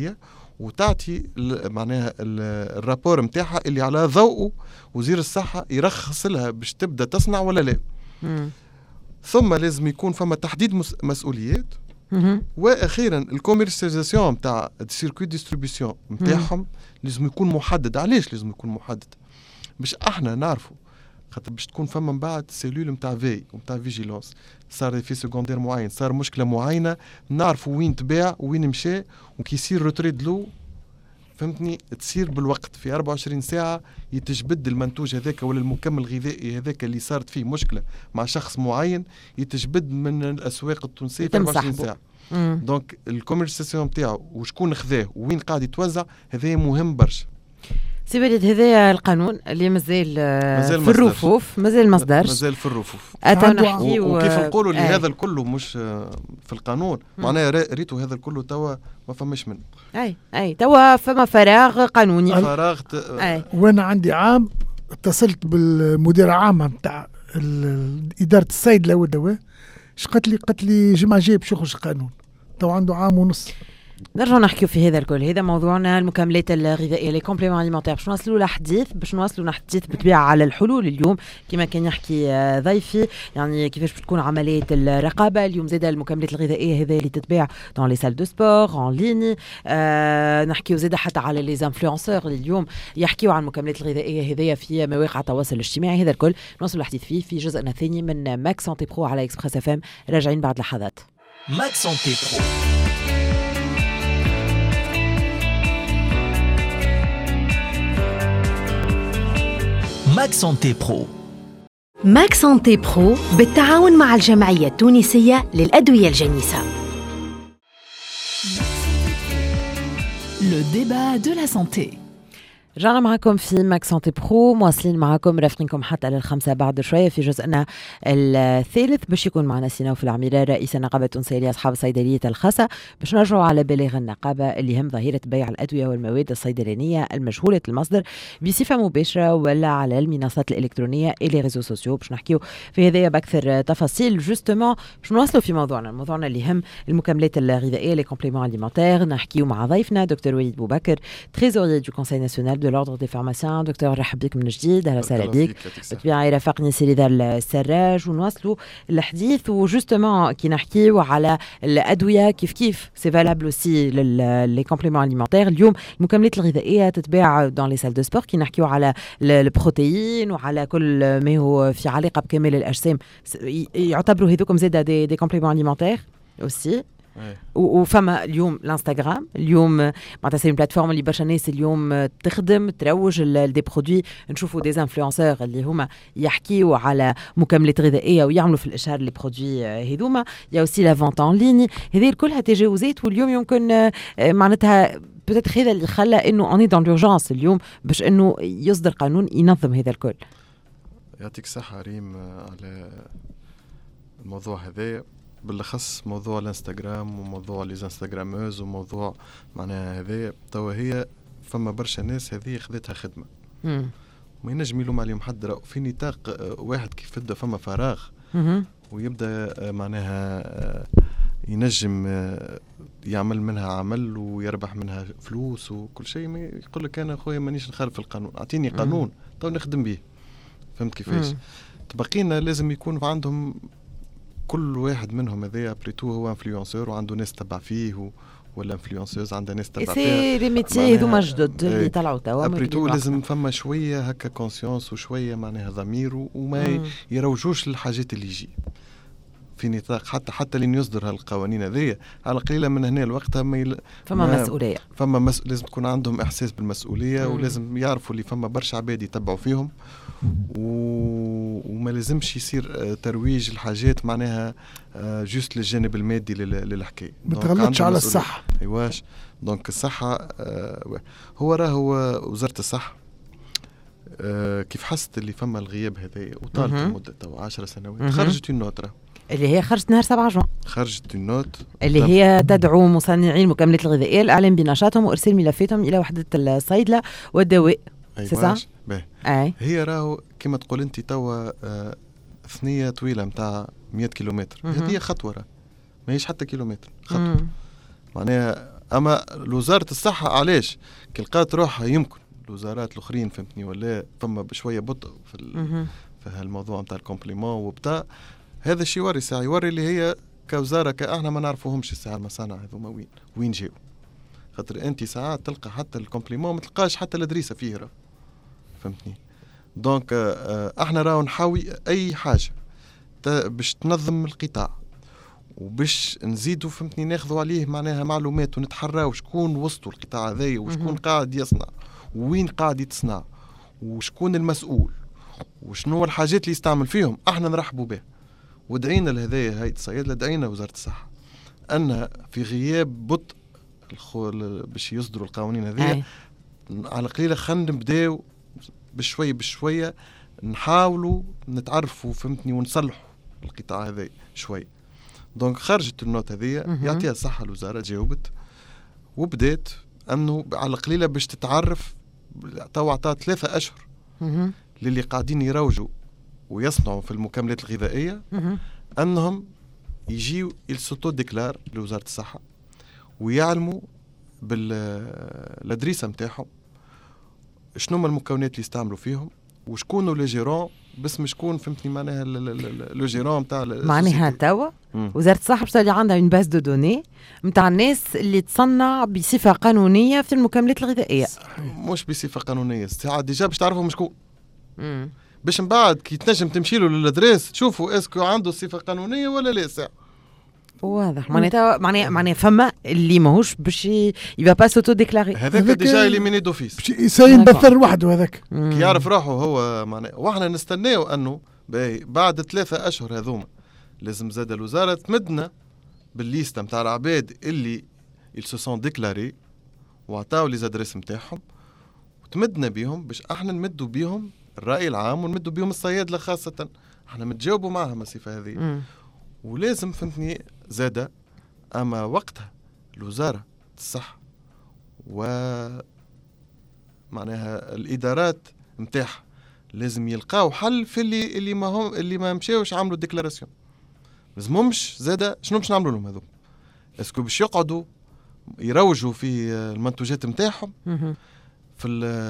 وتعطي معناها الرابور متاعها اللي على ضوءه وزير الصحة يرخص لها باش تبدأ تصنع ولا لا. ثم لازم يكون فما تحديد مسؤوليات. واخيرا الكوميرسياليزاسيون نتاع السيركوي ديستريبيسيون نتاعهم لازم يكون محدد. علاش لازم يكون محدد؟ باش احنا نعرفوا، خاطر باش تكون فما من بعد سيلول نتاع في ونتاع فيجيلونس، صار في سكوندير معين، صار مشكله معينه، نعرفوا وين تباع وين مشى، وكي يصير روتريد لو فهمتني تصير بالوقت في 24 ساعه يتجبد المنتوج هذاك ولا المكمل الغذائي هذاك اللي صارت فيه مشكله مع شخص معين يتجبد من الاسواق التونسيه في 24 ساعه. دونك الكوميرسياسيون نتاعو وشكون خذاه وين قاعد يتوزع هذا مهم برشا. سي وليد هذا القانون اللي مازال في الرفوف، مازال ما صدرش، مازال في الرفوف. وكيف نقولوا اللي هذا الكله مش في القانون معناها ريتو هذا الكله توا ما فماش منه. اي توا فما فراغ قانوني. وانا عندي عام اتصلت بالمدير عام نتاع اداره الصيدله والدواء، قالت لي جمعه جاي باش يخرج قانون، تو عنده عام ونص. نرجع نحكيو في هذا الكل. هذا موضوعنا المكملات الغذائيه لي كومبليمون اليمونتير، باش نوصلوا لحديث بالطبيعه على الحلول اليوم كما كان يحكي ضيفي، يعني كيفاش بتكون عمليه الرقابه اليوم. زاده المكملات الغذائيه هذه اللي تتباع دون لي سال دو سبور اون ليني. نحكيو زاده حتى على لي انفلونسور اللي اليوم يحكيو عن المكملات الغذائيه هذه في مواقع التواصل الاجتماعي. هذا الكل نوصلوا الحديث فيه في جزءنا الثاني من ماك سانتي برو على اكسبريس اف ام. راجعين بعد لحظات. ماك سانتي برو. ماك سانتي برو. ماك سانتي برو بالتعاون مع الجمعية التونسية للأدوية الجنيسة. Le débat de la santé. رجعنا معكم في ماك سانتي برو، مواصلين معكم رافقينكم حتى للخمسة بعد شوية في جزءنا الثالث. باش يكون معنا سيناوف العميرة رئيس النقابة التونسية لأصحاب الصيدلية الخاصة، باش نرجعوا على بلاغ النقابة اللي هم ظاهرة بيع الأدوية والمواد الصيدلانية المجهولة المصدر بصفة مباشرة ولا على المنصات الإلكترونية إلى ريزو سوسيو. باش نحكيو في هذايا بأكثر تفاصيل. جوستومون باش نواصلوا في موضوعنا اللي هم المكملات الغذائية لي كومبليمون اليمونتير. نحكيو مع ضيفنا دكتور وليد بوبكر تريزوريي دو كونساي ناسيونال de l'ordre des pharmaciens. دكتور رحب بك من جديد. اهلا وسهلا بك. بالطبيعه يرافقني سي رضا السراج ونواصلوا الحديث. وجوستومون كي نحكيو على الادويه كيف سي فالابل اوسي لي كومبليمون اليمونتير. اليوم المكملات الغذائيه تتباع دون لي سال دو سبور. كي نحكيو على البروتيين وعلى كل ما هو في علاقه بكمال الاجسام يعتبروا هذوكم زاده دي كومبليمون اليمونتير اوسي. وفما اليوم الانستغرام اليوم معناتها سي بلاتفورم اللي برشا ناس اليوم تخدم تروج دي برودوي. نشوفوا دي انفلونسور اللي هما يحكيوا على مكملات غذائيه ويعملوا في الاشهار لي برودوي هذوما. يا اوسي لا فونت اون لين. هذه كلها تجاوزات واليوم يمكن معناتها بتات هذا اللي خلى انه اني دون لورجانس اليوم باش انه يصدر قانون ينظم هذا الكل. يعطيك الصحه ريم على الموضوع هذا، بالأخص موضوع الانستغرام وموضوع لي انستغراموز وموضوع معناها هذا. توا هي فما برشا ناس هذه خذتها خدمة ما ينجم يلوم عليهم حد. رأوا في نطاق واحد كيف يبدا فما فراغ ويبدا معناها ينجم يعمل منها عمل ويربح منها فلوس وكل شيء. ما يقول لك أنا أخويا مانيش نخالف القانون، أعطيني قانون تو نخدم به. فهمت كيفاش؟ تبقينا لازم يكون عندهم كل واحد منهم هذا بريتو هو انفلونسور وعنده ناس تبع فيه ولا انفلونسوز عندها ناس تبع فيها. سي لي ميتي هذوما جدد اللي طلعوا توا. بريتو لازم فما شويه هكا كونسيونس وشويه معناها ضمير وما يروجوش للحاجات اللي يجي في نطاق حتى اللي يصدر هالقوانين هذيا على قليله من هنا لوقتها فما مسؤوليه. لازم تكون عندهم احساس بالمسؤوليه ولازم يعرفوا اللي فما برشا عباد يتبعوا فيهم وما لازمش يصير ترويج الحاجات معناها جوست للجانب المادي للحكايه. ما تغلطش على الصحه. ايواش دونك الصحه هو راهو وزاره الصحه كيف حست اللي فما الغياب هذايا وطالت مده 10 سنوات خرجت النوت اللي هي خرجت نهار 7 جوان. خرجت النوت اللي هي تدعو مصنعي المكملات الغذائيه الاعلام بنشاطهم وارسال ملفاتهم الى وحده الصيدله والدواء. هي راهو كما تقول انت توا ثنيه طويله متاع 100 كيلومتر. هذه خطوه ما هيش حتى كيلومتر خطوه. معناها اما وزاره الصحه علاش كي لقات روحها يمكن الوزارات الاخرين فهمتني ولا فما بشويه بطء في هالموضوع نتاع الكومبليمون وبتاع، هذا الشيء يوري ساعه يوري اللي هي كوزاره كاحنا ما نعرفوهمش الساعه المصانع هذوما وين جاوا، خاطر انت ساعات تلقى حتى الكومبليمون ما تلقاش حتى الادريسه فيه راه فهمتني. دونك احنا راهو نحاوي اي حاجه باش تنظم القطاع وباش نزيدوا فهمتني ناخذوا عليه معناها معلومات ونتحراو شكون وسطوا القطاع هذايا وشكون قاعد يصنع وين قاعد يتصنع وشكون المسؤول وشنو الحاجات اللي يستعمل فيهم، احنا نرحبوا به. ودعينا لهذايا هيئة الصيادلة، دعينا وزارة الصحة أن في غياب بطء باش يصدروا القوانين هذه على قليلة خلينا نبداو بشوية نحاولوا نتعرفوا فهمتني ونصلحوا القطاع هذا شوي. دونك خرجت النوت هذه يعطيها الصحة الوزارة، جاوبت وبدات أنه على قليلة باش تتعرف. تو عطات 3 أشهر للي قاعدين يروجوا ويصنعوا في المكملات الغذائية أنهم يجيوا يلسوتو ديكلار لوزارة الصحة ويعلموا بالأدريسة متاعهم شنو ما المكونات اللي يستعملوا فيهم وشكونوا لي جيرون باسم شكون فهمتني معناها لو جيرون نتاع معناها توا وزارة الصحة باش تولي عندها اون باز دو دوني نتاع الناس اللي تصنع بصفة قانونية في المكملات الغذائية. مش بصفة قانونية ساعات ديجا باش تعرفوا شكون باش من بعد كي تنجم تمشي له للادريس تشوفوا اسكو عنده صفة قانونية ولا لا. ساعة واضح معناها فما اللي ماهوش باش يبقى با سوتو ديكلاري، هذاك ديجا إليميني دوفيس باش ينبثر وحده هذاك كي يعرف روحه هو معناها. واحنا نستناو انه بعد 3 أشهر هذوما لازم زاد الوزارة تمدنا بالليستة متاع العباد اللي se sont déclarés وعطاو لي زادريس متاعهم وتمدنا بيهم باش احنا نمدوا بيهم الرأي العام ونمدوا بيهم الصيادلة خاصة. احنا متجاوبوا معهم الصفة هذه ولازم فهمتني زادة. اما وقتها الوزارة الصحة ومعناها الادارات متاعها لازم يلقاو حل في اللي ما مشاوش عملوا ديكلاراسيون. لازمهمش زادة شنو باش نعملوا لهم هذو؟ اسكو باش يقعدوا يروجوا في المنتوجات متاعهم في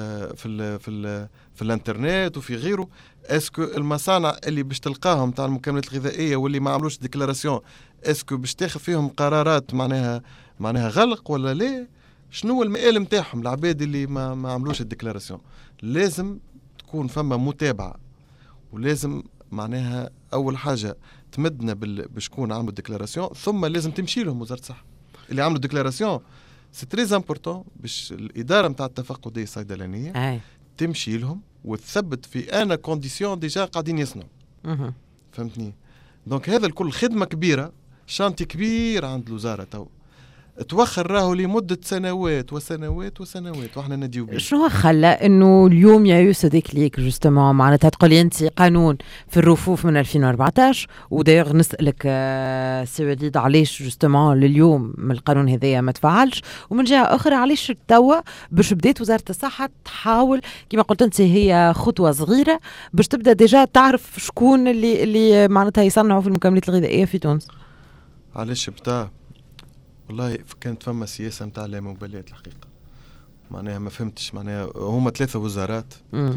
الانترنت وفي غيره؟ اسكو المصانع اللي باش تلقاهم تاع المكملات الغذائيه واللي ما عملوش ديكلاراسيون اسكو باش تاخذ فيهم قرارات معناها غلق ولا لا؟ شنو المآل متاعهم العباد اللي ما عملوش الديكلاراسيون؟ لازم تكون فما متابعه ولازم معناها اول حاجه تمدنا بشكون عملوا ديكلاراسيون ثم لازم تمشي لهم وزاره الصحه اللي عملوا ديكلاراسيون. سي تري امبورطون باش الاداره نتاع التفقديه الصيدلانيه تمشي لهم وتثبت في انا كونديسيون ديجا قاعدين يصنعوا فهمتني. دونك هذا الكل خدمه كبيره شانتي كبير عند الوزاره تو توخر راهو لمدة سنوات وسنوات وسنوات واحنا نديو بيه. شنو خلى انه اليوم يا سو ديكليك جوستومون معناتها تقولي انت قانون في الرفوف من 2014 وداير نسألك سي وليد علاش جوستومون لليوم من القانون هذايا ما تفعلش ومن جهة اخرى علاش توا باش بدات وزارة الصحة تحاول كما قلت انت هي خطوة صغيرة باش تبدا ديجا تعرف شكون اللي معناتها يصنعوا في المكملات الغذائية في تونس. علاش بتاع والله كانت فما سياسة متاع لا مبالاة الحقيقة معناها ما فهمتش معناها هما 3 وزارات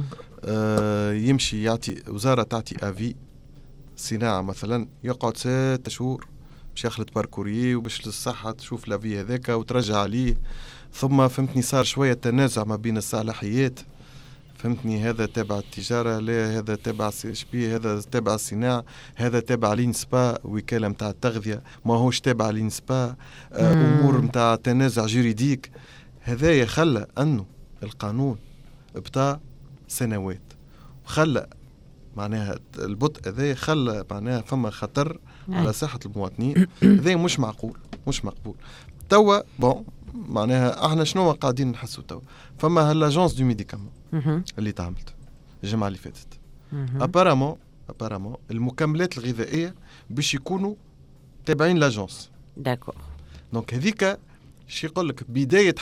يمشي يعطي وزارة تعطي افي صناعة مثلا يقعد 6 شهور باش يخلط باركوريي وباش للصحة تشوف لافي هذاك وترجع عليه ثم فهمتني صار شوية تنازع ما بين الصلاحيات فهمتني هذا تابع التجارة لا هذا تابع شبيه هذا تابع الصناعة هذا تابع لينسبا وكالة متاع التغذية ما هوش تابع لينسبا أمور متاع تنازع جوريديك. هذا يخلى أنه القانون بتاع سنوات وخلى معناها البطء هذا خلى معناها فما خطر على صحة المواطنين. هذا مش معقول مش مقبول. توا بون معناها احنا شنو قاعدين نحسوا توا فما هالاجونس دو ميديكامون اللي تعملت الجمعة اللي فاتت ابارامون المكملات الغذائية باش يكونوا تابعين لاجونس داكور. دونك هذيك شي يقول لك بداية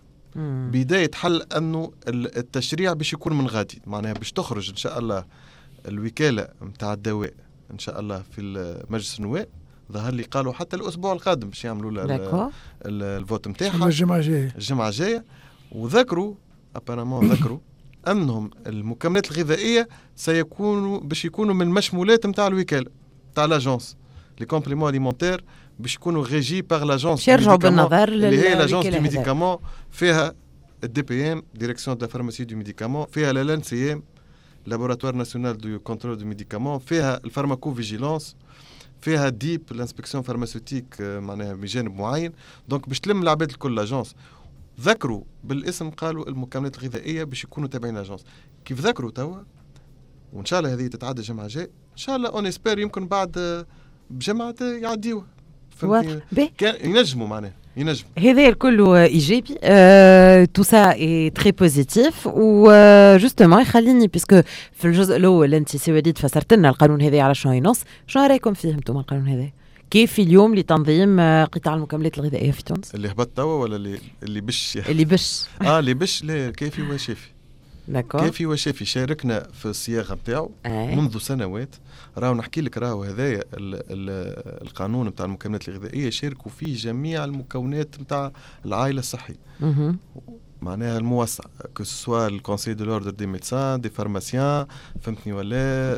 حل انه التشريع باش يكون من غادي معناها باش تخرج ان شاء الله الوكالة متاع الدواء ان شاء الله في مجلس النواب ظهر لي قالوا حتى الاسبوع القادم باش يعملوا الفوت نتاعها الجمعه الجايه. وذكروا ابارامون ذكروا انهم المكملات الغذائيه سيكونوا باش يكونوا من المشمولات نتاع الوكاله نتاع لاجونس لي كومبليمون اليمونتير باش يكونوا ريجي باغ لاجونس يرجعوا بالنظر اللي هي لاجونس دو ميديكامون، فيها الدي بي ام ديريكسيون دو فارماسي دو ميديكامون، فيها لان سي ام لابوراتوار ناسيونال دو كونترول دو ميديكامون، فيها الفارماكو فيجيلانس، فيها ديب الانسبكسيون فارماسيوتيك معناها بجانب معين. دونك باش تلم العباد الكل لاجونس. ذكروا بالاسم قالوا المكملات الغذائيه باش يكونوا تابعين لاجونس. كيف ذكروا توا وان شاء الله هذه تتعدى الجمعه الجايه ان شاء الله اون اسبير يمكن بعد بجمعه يعديوها. ينجموا معناها ينجم. هذا الكل ايجابي تو سا اي تري بوزيتيف. و جوستومون يخليني بيسكو في الجزء الاول انت سي وليد فسرت لنا القانون هذا على شنو ينص، شنو رايكم فيه انتم القانون هذا؟ كيف اليوم لتنظيم قطاع المكملات الغذائيه في تونس؟ اللي هبط توا ولا اللي بش اللي بش اللي بش لا كيفي وشافي. كيفي وشافي شاركنا في الصياغه نتاعو منذ سنوات. راهو نحكي لك راهو هذايا القانون نتاع المكملات الغذائيه شاركوا فيه جميع المكونات نتاع العائله الصحيه. معناها الموسع كسوا الكونسي دو لوردر دي ميدسان دي فارماسيان فهمتني ولا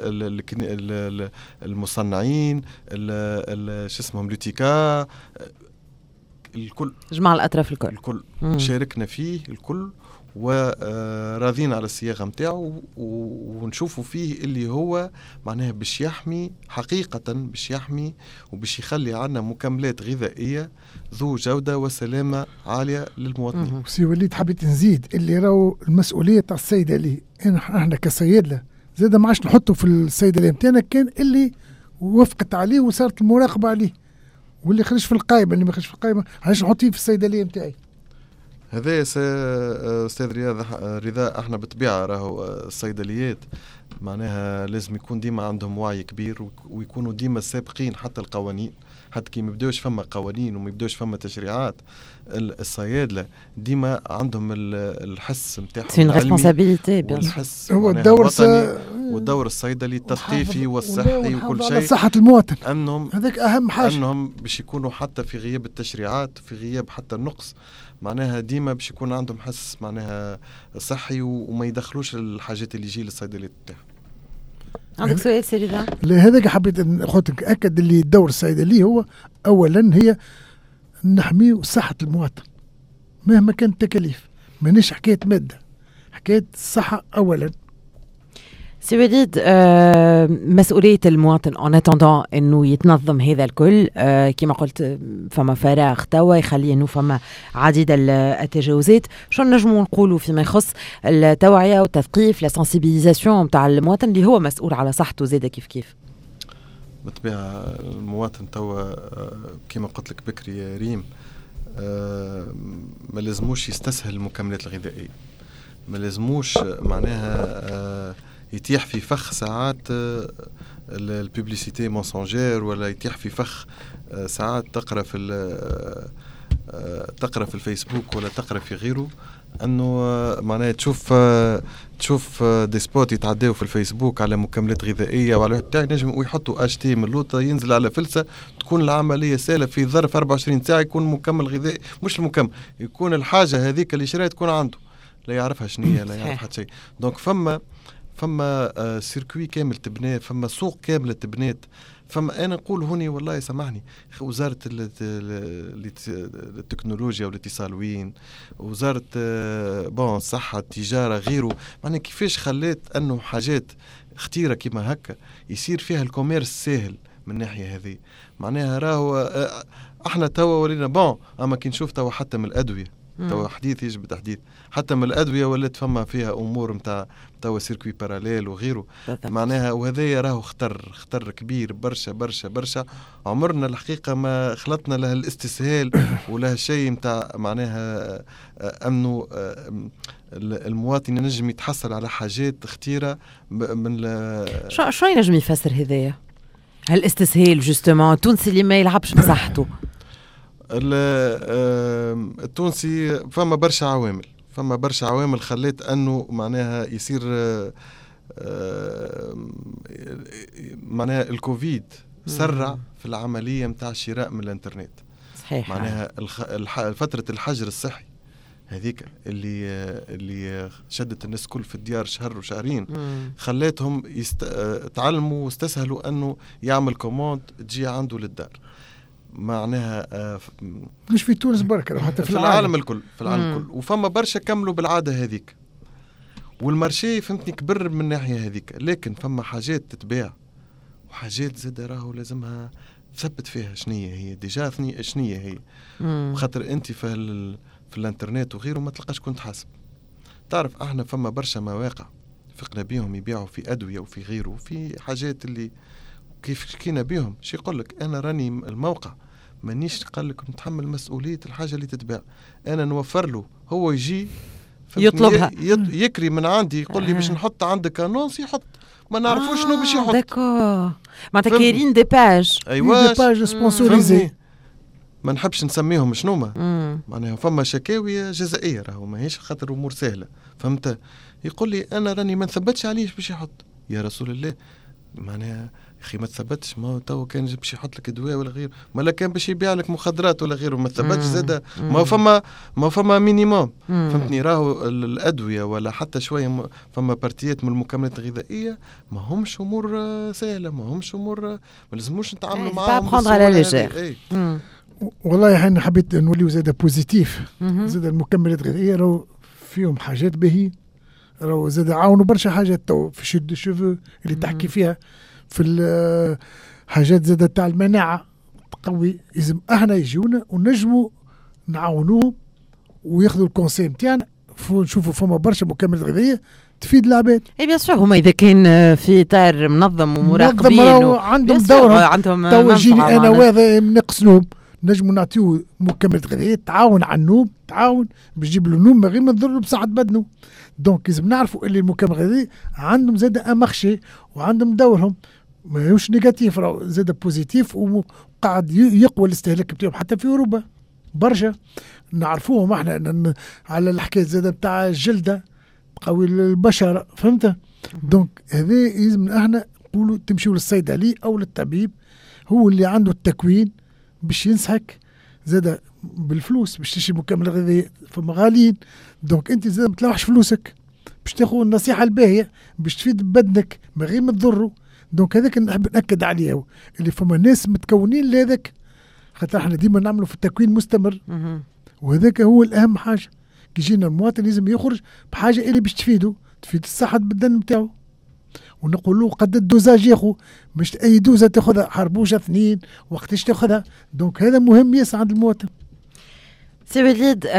المصنعين شو اسمهم لوتيكا الكل جمع الاطراف الكل شاركنا فيه الكل وراضين على الصياغه نتاعو ونشوفوا فيه اللي هو معناها باش يحمي حقيقه باش يحمي وباش يخلي عنا مكملات غذائيه ذو جوده وسلامه عاليه للمواطنين. سي وليد حبيت نزيد اللي راهو المسؤوليه تاع الصيدلي احنا كصيادله زاد ما عادش نحطوا في الصيدليه نتاعنا كان اللي وافقت عليه وصارت المراقبه عليه واللي خرج في القائمه اللي ما خرج في القائمه علاش نحطيه في الصيدليه نتاعي. هذا استاذ رضا احنا بالطبيعه راهو الصيدليات معناها لازم يكون ديما عندهم وعي كبير ويكونوا ديما سابقين حتى القوانين، حتى كي ما يبداوش فما قوانين وما يبداوش فما تشريعات الصيادله ديما عندهم الحس نتاعهم سي ريسبونسابيلتي الحس هو الدور والدور الصيدلي التثقيفي والصحي وكل شيء صحه المواطن انهم هذاك اهم حاجه انهم باش يكونوا حتى في غياب التشريعات في غياب حتى النقص معناها ديما باش يكون عندهم حس معناها صحي وما يدخلوش الحاجات اللي يجي للصيدليات تاعهم. عندك سؤال سيدي؟ لا هذاك حبيت نأكد اللي الدور الصيدلي هو اولا هي نحمي صحه المواطن مهما كانت التكاليف، مانيش حكايه ماده، حكايه الصحه اولا. سي وليد مسؤولية المواطن en attendant انه يتنظم هذا الكل كما قلت فما فراغ توا يخلي انه فما عديد التجاوزات. شو نجموا نقولوا فيما يخص التوعية والتثقيف لا سنسيبيليزاسيون نتاع المواطن اللي هو مسؤول على صحته زاده كيف بالطبيعة المواطن توا كما قلت لك بكري يا ريم ما لازموش يستسهل المكملات الغذائية، ما لازموش معناها يتيح في فخ ساعات الببليسيتي مونسونجير ولا يتيح في فخ ساعات تقرا في الفيسبوك ولا تقرا في غيره انه معناها تشوف دي سبوت يتعداو في الفيسبوك على مكملات غذائيه وعلى تاع نجم ويحطوا اشتي من اللوطه ينزل على فلسه تكون العمليه سهله في ظرف 24 ساعه يكون مكمل غذائي مش المكمل يكون الحاجه هذيك اللي شريت تكون عنده لا يعرفها شنية لا يعرف حتى شيء. دونك فما سيركوي كامل تبناه، فما سوق كامله تبنات، فما انا نقول هوني والله سامحني وزاره التكنولوجيا والاتصال وين وزاره الصحه التجاره غيره معناها كيفاش خلات انه حاجات اختيره كيما هكا يصير فيها الكوميرس سهل من الناحيه هذه. معناها راهو احنا توا ولينا اما كي نشوف توا حتى من الادويه توا حديث يجب تحديث حتى من الادويه ولات فما فيها امور نتاع توا سيركوي باراليل وغيره معناها وهذا راه خطر كبير برشا برشا برشا. عمرنا الحقيقه ما خلطنا له الاستسهال ولا شيء نتاع معناها انه المواطن ينجم يتحصل على حاجات اختيره من شو ينجم يفسر هذايا هالاستسهال جوستومون التونسي اللي ما يلعبش بصحته. التونسي فما برشا عوامل خلت انه معناها يصير معناها الكوفيد سرع في العملية متاع الشراء من الانترنت. صحيح. معناها فترة الحجر الصحي هذيك اللي شدت الناس كل في الديار شهر وشهرين، خلاتهم تعلموا واستسهلوا انه يعمل كوموند تجي عنده للدار. معناها مش في تونس بركة، حتى في العالم الكل، في العالم الكل. وفما برشا كملوا بالعادة هذيك، والمارشي فهمتني كبر من الناحية هذيك. لكن فما حاجات تتباع وحاجات زاد راهو لازمها ثبت فيها شنية هي ديجا شنية هي. خاطر انت في الانترنت وغيره ما تلقاش كنت حاسب. تعرف احنا فما برشا مواقع فقنا بيهم يبيعوا في أدوية وفي غيره وفي حاجات اللي كيف شكينا بيهم شي يقول لك انا راني الموقع مانيش قال لك نتحمل مسؤولية الحاجة اللي تتباع، انا نوفر له هو يجي يطلبها يكري من عندي يقول لي باش نحط عندك انونس يحط ما نعرفوش شنو باش يحط. داكور معناتها كايرين دي باج. ايوا دي باج سبونسوريزي ما نحبش نسميهم شنو معناها فما شكاوي جزائية راهو ماهيش خاطر امور سهلة. فهمت؟ يقول لي انا راني ما نثبتش عليه باش يحط. يا رسول الله معناها اخي ما تثبتش، ما تو كان باش يحط لك دواء ولا غيره، ما لا كان باش يبيع لك مخدرات ولا غيره ما تثبتش زاده. ما فما مينيموم. فهمتني؟ راهو الادويه ولا حتى شويه فما بارتيات من المكملات الغذائيه ما همش امور سهله، ما همش امور ما لازموش نتعاملوا معاهم. والله احنا حبيت نوليو زاده بوزيتيف. زاده المكملات الغذائيه راهو فيهم حاجات باهي، راهو زاده عاونوا برشا حاجات تو في شد الشوفو اللي تحكي فيها، في الحاجات زاده تاع المناعه قوي. لازم احنا يجونا ونجموا نعاونوهم وياخذوا الكونسيم تاعنا. نشوفوا فما برشا مكملات غذائيه تفيد العباد. اي بيان سور هما اذا كان في اطار منظم ومراقبين عندهم دورهم. تو يجيني انا وهذا نقصنهم نجموا نعطيوه مكملات غذائيه تعاون على النوم، تعاون باش يجيب له نوم غير ما تضر بصحه بدنه. دونك لازم نعرفوا اللي المكملات الغذائيه عندهم زاده امخشي وعندهم دورهم، ماهوش نيجاتيف، راهو زاده بوزيتيف وقاعد يقوى الاستهلاك بتاعهم حتى في اوروبا برشا. نعرفوهم احنا على الحكايه زاده بتاع الجلده قوي البشره. فهمت؟ دونك هذا لازم احنا نقولوا تمشيوا للصيدلي او للطبيب، هو اللي عنده التكوين باش ينصحك زاده بالفلوس باش تشري مكمل غذائي فما غاليين. دونك انت زاده ما تلوحش فلوسك باش تاخذ النصيحه الباهيه باش تفيد بدنك من غير ما تضره. دونك هذاك نحب ناكد عليه اللي فما ناس متكونين لهذاك، خاطر احنا ديما نعملوا في التكوين مستمر وهذاك هو الاهم حاجه. كي يجينا المواطن لازم يخرج بحاجه اللي باش تفيد الصحه بالدن نتاعو، ونقول له قد الدوزاج ياخو مش اي دوزه تاخذها حربوشه 2 وقتاش تاخذها. دونك هذا مهم ياسر عند المواطن. سي وليد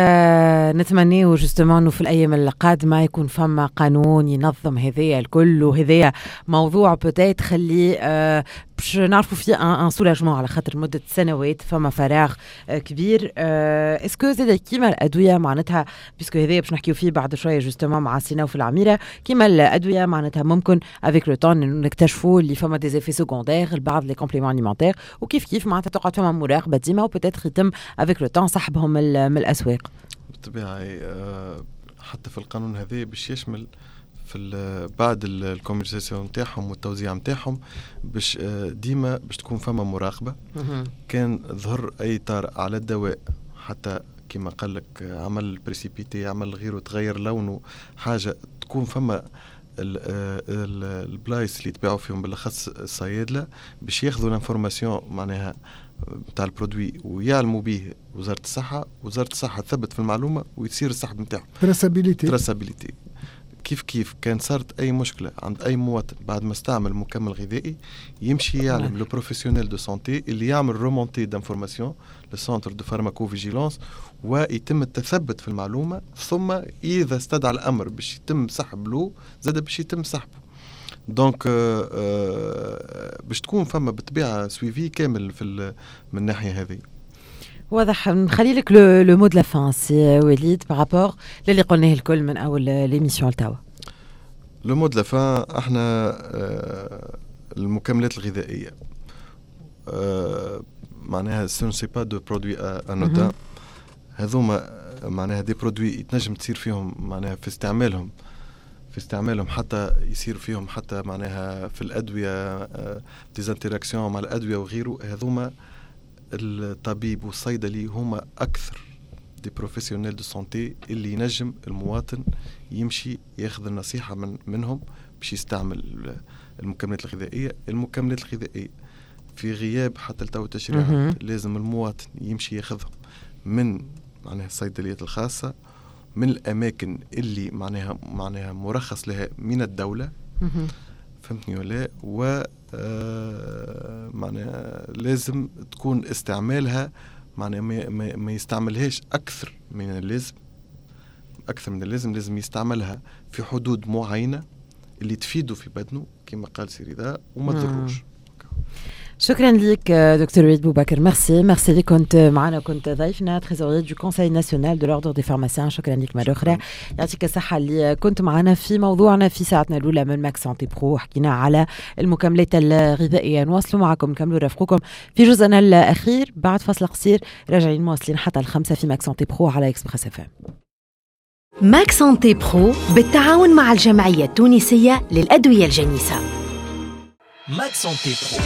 نتمنى جوستومون انه في الايام القادمه يكون فما قانون ينظم هذايا الكل، وهذايا موضوع بوتيت خلي باش نعرفوا فيه ان سولاجمون على خاطر مده سنوات فما فراغ كبير. اسكو زاد كيما الادويه معناتها بيسكو هذايا باش نحكيو فيه بعد شويه جوستومون مع سينا وفي العميره، كيما الادويه معناتها ممكن افيك لو طون نكتشفوا اللي فما دي زيفي سكوندير لبعض لي كومبليمون اليمونتير، وكيف كيف معناتها تقعد فما مراقبه ديما وبوتيت يتم افيك لو طون سحبهم من الاسواق. بالطبيعه حتى في القانون هذا باش يشمل في بعد الكوميرسيسيون نتاعهم والتوزيع نتاعهم باش ديما باش تكون فما مراقبه. كان ظهر اي طارئ على الدواء حتى كما قال لك عمل بريسيبيتي عمل غيره تغير لونه حاجه، تكون فما البلايص اللي يتباعوا فيهم بالاخص الصيادله باش ياخذوا الانفورماسيون معناها بتاع البرودوي ويعلموا به وزاره الصحه تثبت في المعلومه ويصير السحب نتاعهم. تراسابيليتي كيف كان صارت اي مشكله عند اي مواطن بعد ما استعمل مكمل غذائي يمشي يعلم لو بروفيسيونيل دو سانتي اللي يعمل رومونتي دانفورماسيون للسنتر دو فارماكو فيجيلانس ويتم التثبت في المعلومه، ثم اذا استدعى الامر باش يتم سحب له زاد باش يتم سحبه. دونك باش تكون فما بالطبيعه سويفي كامل من الناحيه هذه. واضح. نخلي لك لو مود لا فان سي وليد بارابور للي قلناه الكل من اول ليميسيون لتوا. لو مود لا فان احنا المكملات الغذائيه معناها سون سي با دو برودوي انوتان، هذوما معناها دي برودوي تنجم تصير فيهم معناها في في استعمالهم، حتى يصير فيهم حتى معناها في الأدوية ديزانتراكسيون مع الأدوية وغيره. هذوما الطبيب والصيدلي هما أكثر دي بروفيسيونيل دو سانتي اللي ينجم المواطن يمشي ياخذ النصيحة منهم باش يستعمل المكملات الغذائية في غياب حتى التو تشريعات لازم المواطن يمشي ياخذهم من معناها الصيدليات الخاصة، من الأماكن اللي معناها مرخص لها من الدولة. فهمتني ولا؟ و معناها لازم تكون استعمالها معناها ما يستعملهاش أكثر من اللازم. لازم يستعملها في حدود معينة اللي تفيده في بدنه كما قال سيريدا وما تضروش. شكرا لك دكتور وليد بوبكر. ميرسي لك، كنت معنا، كنت ضيفنا تريزوري دو كونساي ناسيونال دو لوردر دي فارماسيان. شكرا لك مرة أخرى، يعطيك الصحة اللي كنت معنا في موضوعنا في ساعتنا الأولى من ماك سانتي برو. حكينا على المكملات الغذائية. نواصلوا معكم، نكملوا رفقكم في جزءنا الأخير بعد فاصل قصير. راجعين مواصلين حتى 5 في ماك سانتي برو على إكسبريس اف ام. ماك سانتي برو بالتعاون مع الجمعية التونسية للأدوية الجنيسة. ماك سانتي برو.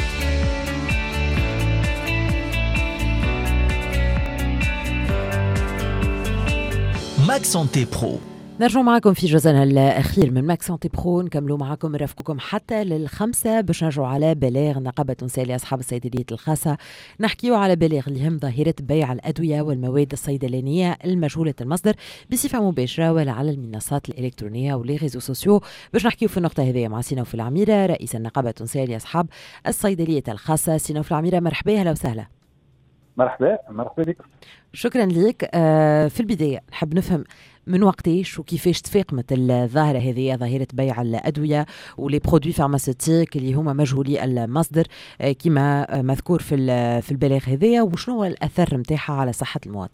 ماك سانتي برو. نرجع معكم في جزءنا الأخير من ماك سانتي برو. نكملوا معكم رفقكم حتى 5 باش نرجعوا على بلاغ نقابة تونسية لأصحاب الصيدليات الخاصة. نحكيوا على بلاغ اللي هم ظاهرة بيع الأدوية والمواد الصيدلانية المجهولة المصدر بصفة مباشرة ولا على المنصات الإلكترونية ولي ريزو سوسيو. باش نحكيوا في النقطة هذه مع سينوف العميرة رئيس النقابة التونسية لأصحاب الصيدليات الخاصة. سينوف العميرة، مرحبا، أهلا وسهلا. مرحبا بك. شكرا لك. في البداية نحب نفهم من وقتاش وكيفاش تفاقمت الظاهرة هذه، ظاهرة بيع الأدوية ولي برودوي فارماسيوتيك اللي هما مجهولي المصدر كما مذكور في البلاغ هذه، وشنو هو الأثر متاعها على صحة المواطن؟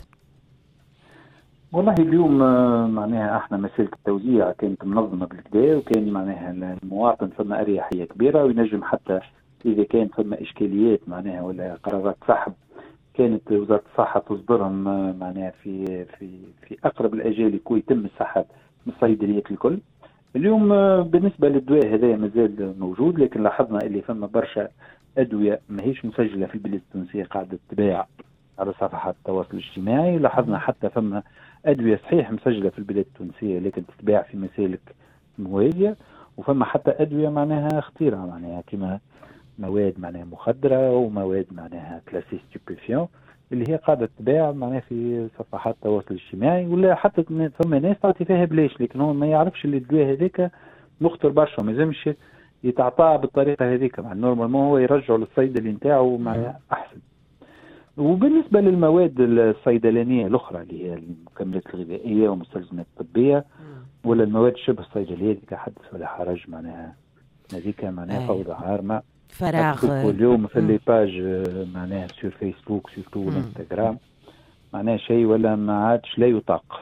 والله اليوم معناها احنا مسألة التوزيع كانت منظمة بالكدا، وكان معناها المواطن فما أريحية كبيرة، وينجم حتى إذا كان فما إشكاليات معناها ولا قرارات سحب كانت وزارة الصحة تصدرهم معناها في أقرب الأجال يكون يتم السحب من الصيدليات الكل. اليوم بالنسبة للدواء هذا مازال موجود، لكن لاحظنا اللي فما برشا أدوية ماهيش مسجلة في البلاد التونسية قاعدة تباع على صفحات التواصل الاجتماعي. لاحظنا حتى فما أدوية صحيح مسجلة في البلاد التونسية لكن تتباع في مسالك موازية، وفما حتى أدوية معناها خطيرة معناها كما مواد معناها مخدرة ومواد معناها كلاسي ستيبيفيون اللي هي قاعدة تباع معناها في صفحات التواصل الاجتماعي، ولا حتى فما ناس تعطي فيها بلاش، لكن هو ما يعرفش اللي الدواء هذاك مخطر برشا، ما لازمش يتعطى بالطريقة هذيك. مع نورمالمون هو يرجعه للصيدلي نتاعو معناها أحسن. وبالنسبة للمواد الصيدلانية الأخرى اللي هي المكملات الغذائية والمستلزمات الطبية ولا المواد الشبه الصيدلية ذيك حدث ولا حرج معناها هذيك معناها فوضى عارمة فراغ. اليوم في اللي باج معناها سور فيسبوك سورتو والانستغرام معناها شيء ولا ما عادش لا يطاق.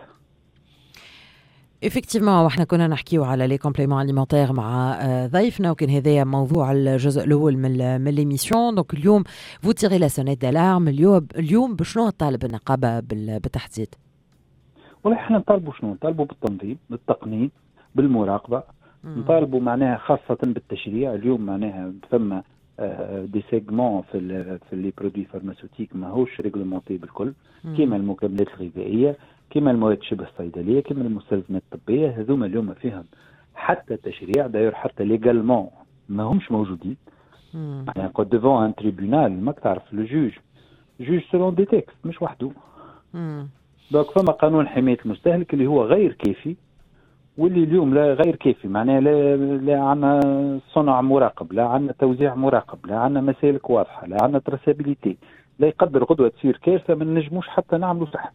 effectivement وحنا كنا نحكيو على لي كومبليمون اليمونتير مع ضيفنا، وكان هذايا موضوع الجزء الاول من ليميسيون. دونك اليوم فو تيغي لا سونيت دالارم. اليوم بشنو طالب النقابه بالتحديد؟ والله احنا نطالبوا شنو؟ نطالبوا بالتنظيم، بالتقنين، بالمراقبه، نطالبوا معناها خاصه بالتشريع. اليوم معناها ثم دي سيغمون في لي برودوي فارماسيوتيك ماهوش ريغلومونتي بالكل، كيما المكملات الغذائيه، كيما المواد شبه الصيدليه، كيما المستلزمات الطبيه. هذوما اليوم فيهم حتى تشريع داير حتى ليغالمون ما همش موجودين. يعني قد ديفون ان تريبونال ماك تعرف لو جوج سولون دي تيكست مش وحده. دونك فما قانون حمايه المستهلك اللي هو غير كافي، واللي اليوم لا غير كافي معناها لا عندنا صنع مراقب، لا عندنا توزيع مراقب، لا عندنا مسالك واضحه، لا عندنا تراسابيليتي، لا يقدر غدوه تصير كارثه ما نجموش حتى نعملوا سحب.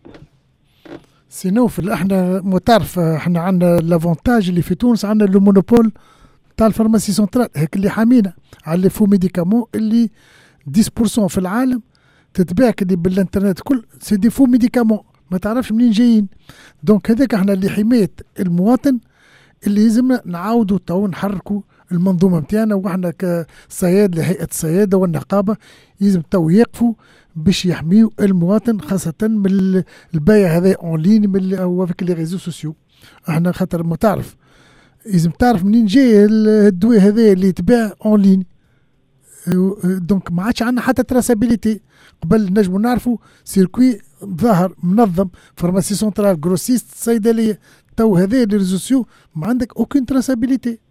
سينوف احنا متعرف احنا عندنا لافونتاج اللي في تونس، عندنا لو مونوبول تاع الفارماسي سنترال هيك اللي حامينا على لي فو ميديكامون اللي 10% في العالم تتباع اللي بالانترنت كل سي دي فو ميديكامون ما تعرفش منين جايين. دونك هذاك احنا اللي حمايه المواطن اللي لازمنا نعاودوا تو نحركوا المنظومه نتاعنا، واحنا كصيادله هيئه الصياده والنقابه لازم تو يقفوا باش يحميوا المواطن خاصه من البيع هذا اون لين او في لي ريزو سوسيو. احنا خاطر متعرف لازم تعرف منين جاي الدواء هذا اللي يتباع اون لين. دونك ما عادش عندنا حتى تراسابيليتي. قبل نجموا نعرفوا سيركوي ظاهر منظم، فارماسي سنترال، جروسيست، صيدليه. تو هذا لي ريزو سوسيو ما عندك اوكين تراسابيليتي.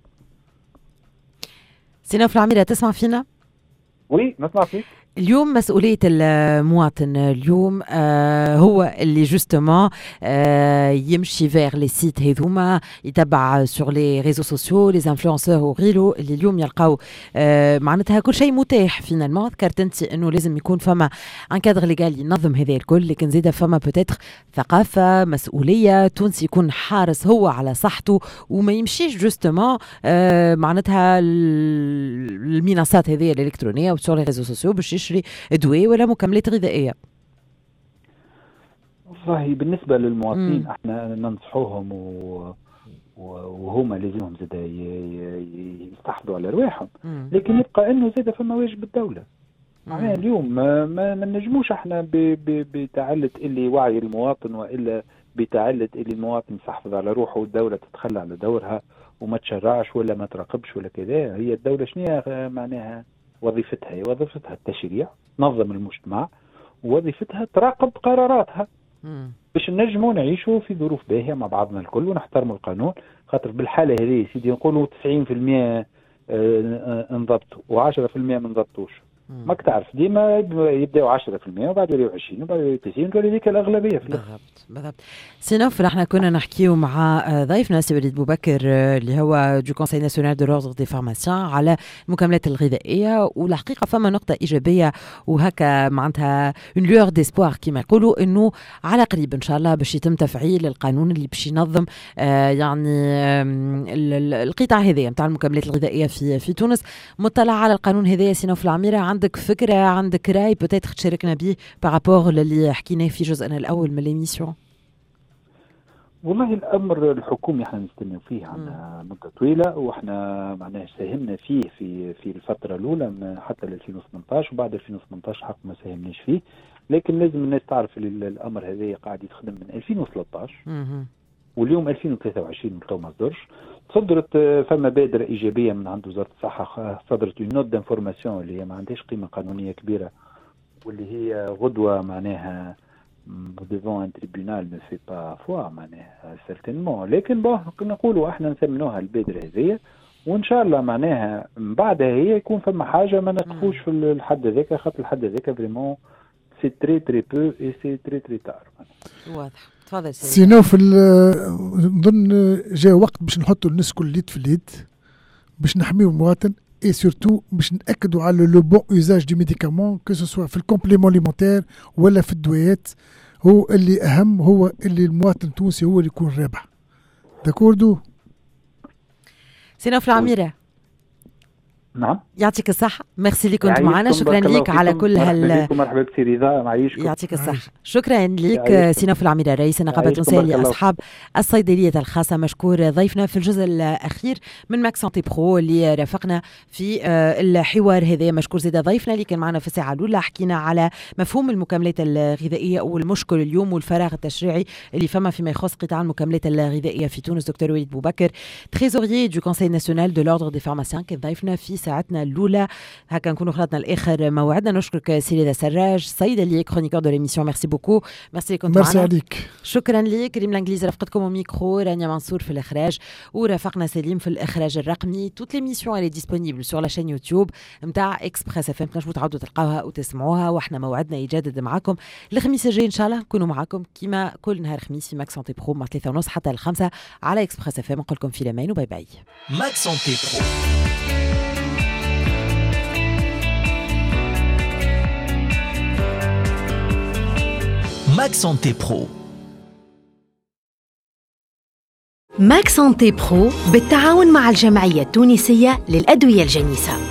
سينوف العميرة تسمع فينا؟ وي نسمع فيك. اليوم مسؤولية المواطن اليوم هو اللي جوستومون يمشي فيغ لي سيت هذوما، يتبع سور لي ريزو سوسيو لي انفلونسور وغيره اللي اليوم يلقاو معناتها كل شيء متاح فينالمون. ذكرت انت انه لازم يكون فما ان كادر ليغال ينظم هذا الكل، لكن زيدا فما بوتيتر ثقافة، مسؤولية، تونسي يكون حارس هو على صحته وما يمشيش جوستومون معناتها المنصات هذه الإلكترونية وسور لي ريزو سوسيو باش يشري ادويه ولا مكملات غذائيه. والله بالنسبه للمواطنين احنا ننصحوهم وهما لازمهم زاد يستحفظوا على رواحهم، لكن يبقى انه زاد فما واجب الدوله. معناها اليوم ما نجموش احنا بتعلة اللي وعي المواطن والا بتعلة اللي المواطن يستحفظ على روحه والدوله تتخلى على دورها وما تشرعش ولا ما تراقبش ولا كذا. هي الدوله شنو معناها وظيفتها؟ هي وظيفتها التشريع، تنظم المجتمع، ووظيفتها تراقب قراراتها باش نجموا نعيشوا في ظروف باهيه مع بعضنا الكل ونحترموا القانون. خاطر بالحاله هذه سيدي نقولوا 90% انضبطوا و10% ما انضبطوش. ماك تعرف ديما يبداو 10% وبعد يوليو 20 وبعد يوليو 90 تولي ذيك الاغلبيه. بالضبط. سينوف نحن كنا نحكيو مع ضيفنا سي وليد بوبكر اللي هو دو كونساي ناسيونال دو لوردر دي فارماسيان على المكملات الغذائيه، والحقيقه فما نقطه ايجابيه وهكا معناتها اون لوور ديسبوار كما يقولوا، انه على قريب ان شاء الله باش يتم تفعيل القانون اللي باش ينظم يعني القطاع هذه نتاع المكملات الغذائيه في تونس. مطلع على القانون هذا سينوف العميره، عندك فكرة، عندك رأي بتاتر تشاركنا به بارابور للي حكيناه في جزءنا الأول من الإميسيون؟ والله الأمر الحكومي احنا نستنى فيه عنا مدة طويلة، واحنا معناه ساهمنا فيه في الفترة الأولى حتى ل 2018، وبعد 2018 حق ما ساهمناش فيه. لكن لازم الناس تعرف الأمر هذا قاعد يتخدم من 2013 واليوم 2023 تو ما صدرش. صدرت فما بادرة إيجابية من عند وزارة الصحة، صدرت نوت دانفورماسيون اللي هي ما عندهاش قيمة قانونية كبيرة، واللي هي غدوة معناها devant un tribunal ne fait pas foi معناها certainement. لكن نقولوا احنا نسمنوها البادرة هذه، وإن شاء الله معناها من بعدها هي يكون فما حاجة ما نقفوش في الحد ذاك، خاطر الحد ذاك فريمون سي تري تري بو اي سي تري تري تار. واضح. تفضل سينو نظن جاء وقت باش نحطوا الناس كل يد في اليد باش نحميو المواطن، اي سورتو باش ناكدوا على لو بون يوزاج دي ميديكامون كو سوا في الكومبليمون ليمونتير ولا في الدويات. هو اللي اهم، هو اللي المواطن التونسي هو اللي يكون رابح. داكوردو سينوف العميرة؟ نعم يعطيك الصحة، ميرسي اللي كنت معنا، شكرا ليك على كل مرحبا بك سي رضا، معيشكم. يعطيك الصحة، شكرا ليك سينوف العميرة رئيس النقابة التونسية لأصحاب الصيدلية الخاصة. مشكور ضيفنا في الجزء الأخير من ماك سانتي برو اللي رافقنا في الحوار هذا. مشكور زيدا ضيفنا اللي كان معنا في الساعة الأولى، حكينا على مفهوم المكملات الغذائية والمشكل اليوم والفراغ التشريعي اللي فما فيما يخص قطاع المكملات الغذائية في تونس. دكتور وليد بوبكر تريزوريي دو كونساي ناسيونال دو لوردر دي فارماسيان كان ضيفنا في ساعتنا الأولى. هكا نكونوا خلطنا الآخر موعدنا. نشكرك سي رضا سراج صيدلي كرونيكور دو ليميسيون، ميرسي بوكو. ميرسي اللي كنت معنا. ميرسي عليك. شكرا ليك. ريم الانجليزي رافقتكم الميكرو، رانيا منصور في الإخراج، ورافقنا سليم في الإخراج الرقمي. توت ليميسيون اللي ديسپونيبل سور لا شين يوتيوب نتاع اكسبريس اف ام، تنجموا تعاودوا تلقاوها وتسمعوها. واحنا موعدنا يجدد معاكم الخميس الجاي ان شاء الله، نكونوا معاكم كيما كل نهار خميس في ماك سانتي برو مع 3:30 حتى 5 على اكسبريس اف ام. نقول لكم في الامان وباي باي. ماك سانتي برو. ماك سانتي برو. ماك سانتي برو بالتعاون مع الجمعية التونسية للأدوية الجنيسة.